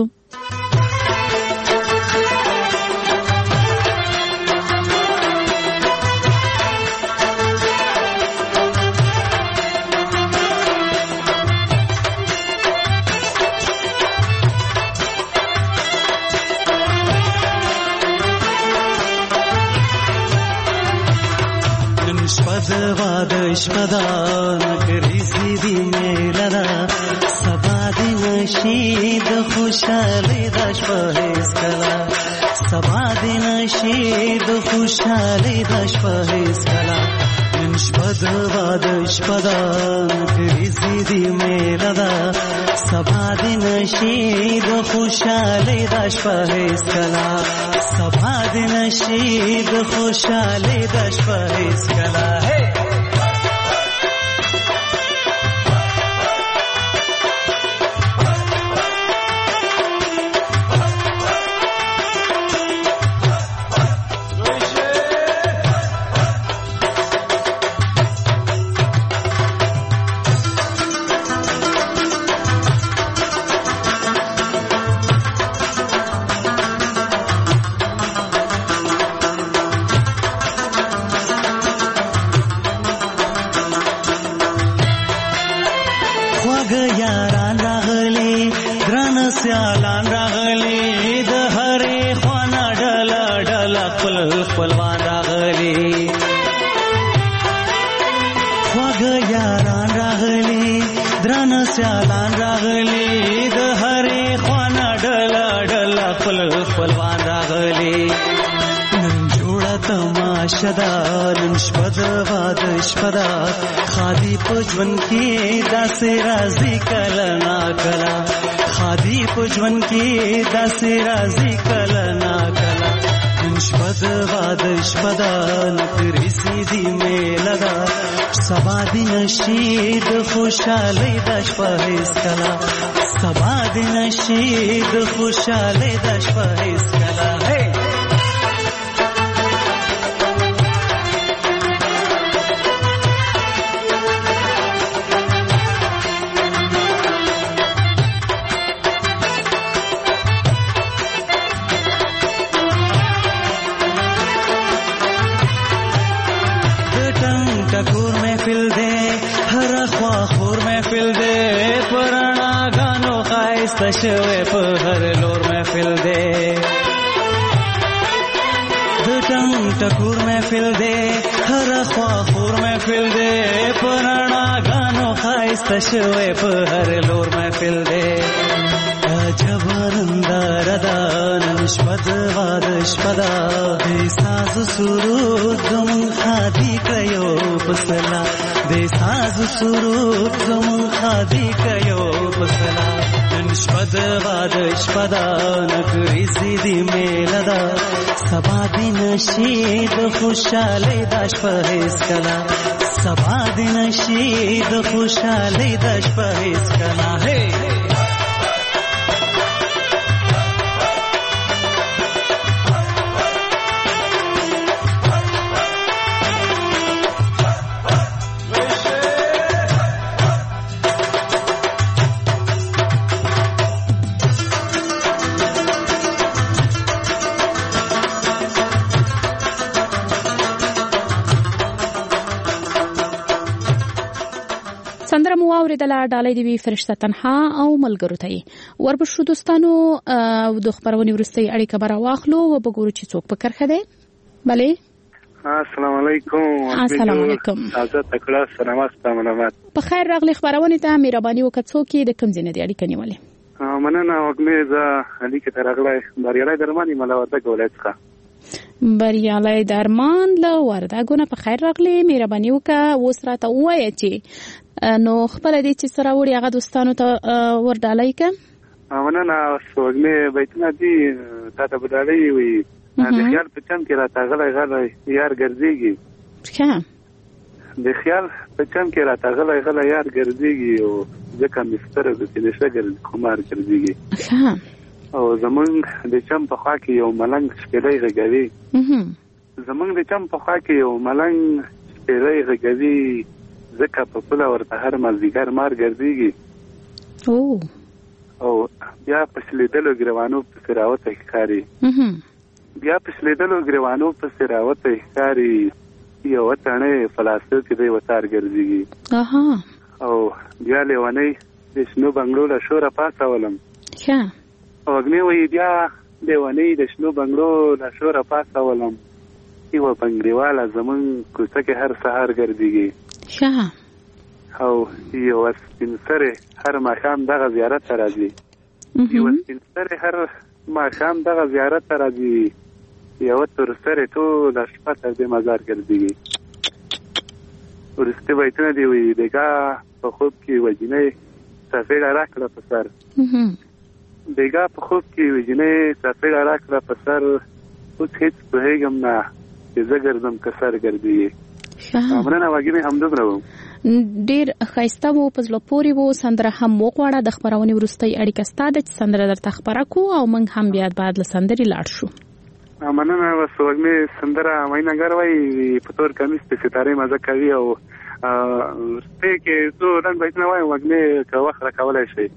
شپد شپدا نکریزی دی میلنا سبا دی نشید خوشحالی داش پهیز کلا سبا دی نشید خوشحالی داش پهیز کلا نن شپه د واده شپه ده نکریزي دي میله ده سبا دې نشي د خوشحالۍ دا شپه هېڅکله سبا دې نشي د خوشحالۍ دا شپه هېڅکله نن شپه د واده شپه ده خادي په ژوند کې داسې راځي کله ناکله خادي په ژوند کې داسې راځي کله ناکله نن شپه د واده شپه ده نکریزي دي میله ده سبا دې نشي د خوشحالۍ دا شپه هېڅکله سبا دې نشي د خوشحالۍ دا شپه هېڅکله شوه په هر لور محفل دی د ټنګ ټکور محفل دی هر خوا خور محفل دی پرانا غانو خایسته شوه په هر لور محفل دی جوانندار دا نن شپه د واده شپه ده د ساز سرود زمون خادي کيو پسلا د ساز سرود زمون خادي کيو پسلا نن شپه د واده شپه ده نکریزي دي میله ده سبا دې نشي د خوشحالۍ دا شپه هېڅکله سبا دې نشي د خوشحالۍ دا شپه هېڅکله سندره مو اوریدله ډالۍ دی وی فرشته تنها او ملګرو ته وربشو دوستانو او د خبرونې ورستۍ اړیکه برا واخلو او وګورو چې څوک په کرخه دی بله السلام علیکم السلام علیکم تازه تکړه سلامات ستاسو په خیر راغلی خبرونه ته مهرباني وکړئ چې د کم ځینې دی اړیکه نیولې مننه وګمه ز علي کې ترغلای بریالي درمانی ملاوته کولای ښه بریالي درمان له ورداګونه په خیر راغلی مهرباني وکړه اوس راته وایي چې نو خپل دې چې سره وړي هغه دوستانو ته ورډالای ک مننه وګمه بیتنا دي تاسو بدالي وي د خیال په چم کې راته غلای غلای یار ګرځيږي ښه د خیال په چم کې راته غلای غلای یار ګرځيږي او ځکه مستر د تلشه ګر کومار ګرځيږي ښه او زمونږ د چم په خوا کې یو ملنګ شپېلې غږوي زمونږ د چم په خوا کې یو ملنګ شپېلې غږوي ځکه په خپل ورته هر مازیګر مار ګرځيږي او او بیا په سلیدلو ګروانو په سراوته ښکاری بیا په سلیدلو ګروانو په سراوته ښکاری یو وطنه فلسفه کې دی وتار ګرځيږي اها او بیا لیوانې د شنو بنگلو له شوره پاسولم ښه او اګنی وی بیا لیوانې د شنو بنگلو له شوره پاسولم یو بنگړیواله زمون کوڅه کې هر سحر ګرځيږي ښه او یو سپینسره هر ماښام دغه زیارت ته راځي یو سپینسره هر ماښام دغه زیارت ته راځي یو تر سره ټول شپه تر دې مزار ګرځي ورسته بیتونه دی وی دغه په خوب کې وجنې سفیده راکړه په سر دغه په خوب کې وجنې سفیده راکړه په سر اوس هیڅ په هیګم نه چې زګردم کسر ګرځي امرنه واګې هم دومره و ډیر خایسته وو په زړه پورې وو سندره هم وغواړه د خبرونې وروستۍ اړیکه ستاده چې سندره درته خبره کو او موږ هم بیا بعد له سندرې لاړ شو مننه وسوګمې سندره وینګر وای په تور کمیس په ستاره مزه کوي او سپه کې زه نن باید نه وایم وګمې که وخت راکولای شي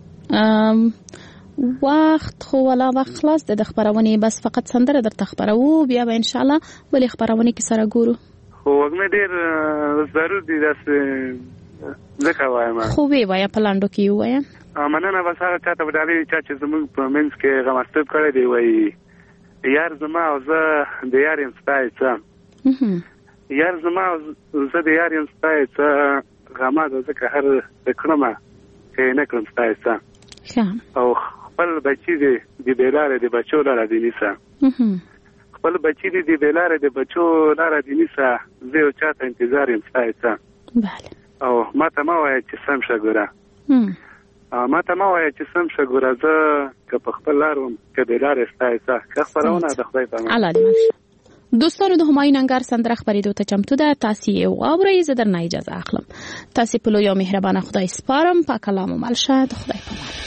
وخت خو ولا وخت خلاص د خبرونې بس فقط سندره درته خبرو بیا به ان شاء الله بلې خبرونې کې سره ګورو خو وګمې ډیر ضروري دي داسې ځکه وایم خو وی وایا په لاندو کې وایم مننه بس هغه چاته بدالي چې زموږ په منځ کې غمستب کړی دی وای یار زما او زه د یار یم ستای څه یار زما او زه د یار یم ستای څه غما د ځکه هر کړمه چې نه کړم ستای څه او خپل بچی دی د بیلاره د بچو لاره دی نیسه خپل بچی دی د بیلاره د بچو لاره دی نیسه زه یو چاته انتظار یم ستای څه او ما ته ما وایه چې سم شه ګوره ما ته ما وایه چې سم شه ګوره زه که په خپل لار وم که بېلارې ستا یې څه که خپرونه د خدای په امان الله دې مل دوستانو د همایون انګار سندره خپرېدو ته چمتو ده تاسې یې واورئ زه درنه اجازه اخلم تاسې په لوی او مهربانه خدای سپارم پاک الله مو مل شه د خدای په امان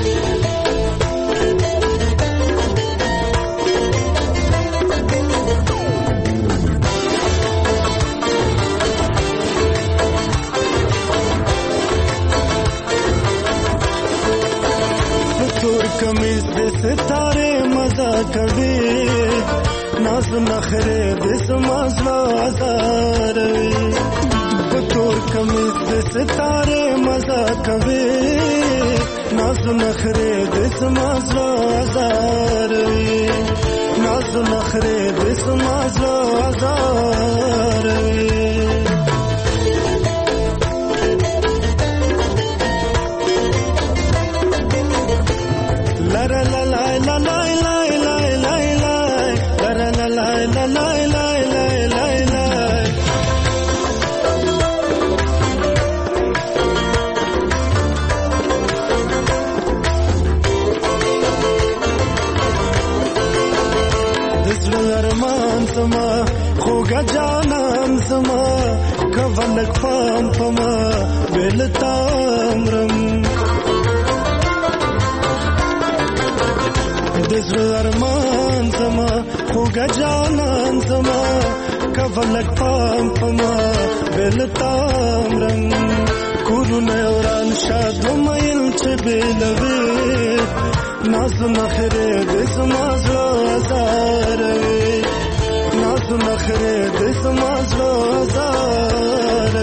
कमीज दे सितारे मजा कभी नाज नखरे दे समाजला आजार तोर कमीज दे सितारे मजा कभी नाज नखरे दे समाजला आजार नाज नखरे दे समाजला आजार la la la la la la la la la la la la la la la la la la la دزل ارمان سما خوګه جانان سما کولک فام پما بلتامرم دزل ارمان زما خوګه جانان زما کولک پام پما بلتام رنگ کورونه وران شاد مایل چې بلوي ناز نخره د زما زار ناز نخره د زما زار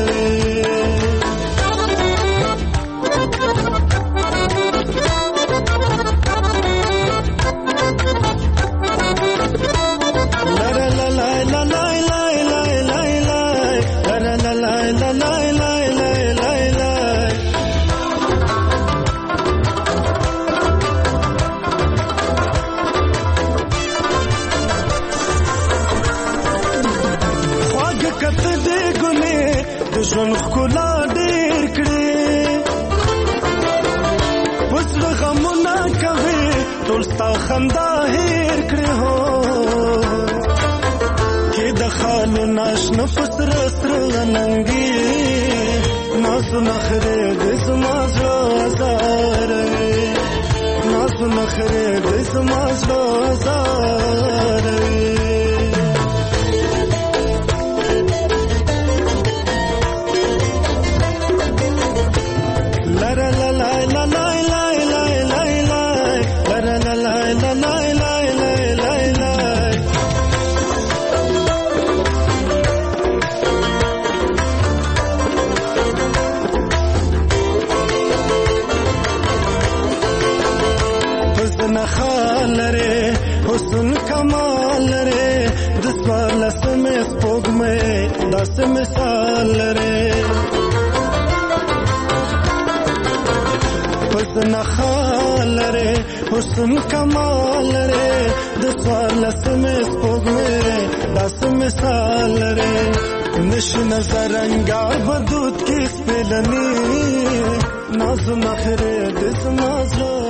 ژوند ښکلا ډېر کړې اوس له غمونه کوي ټول ستا خندا هېر کړې هو کې د خالو ناشنه په سره سره ننګي ناز نخرې د زما زړه ازار ناز نخرې د زما زړه ازار حسن کمال ره د سوال لسمه سپوږمې داسې مثال ره حسن خال ره حسن کمال ره د سوال لسمه سپوږمې داسې مثال ره نش نظر انگار بدود کی سپلنی ناز نخره دس نازو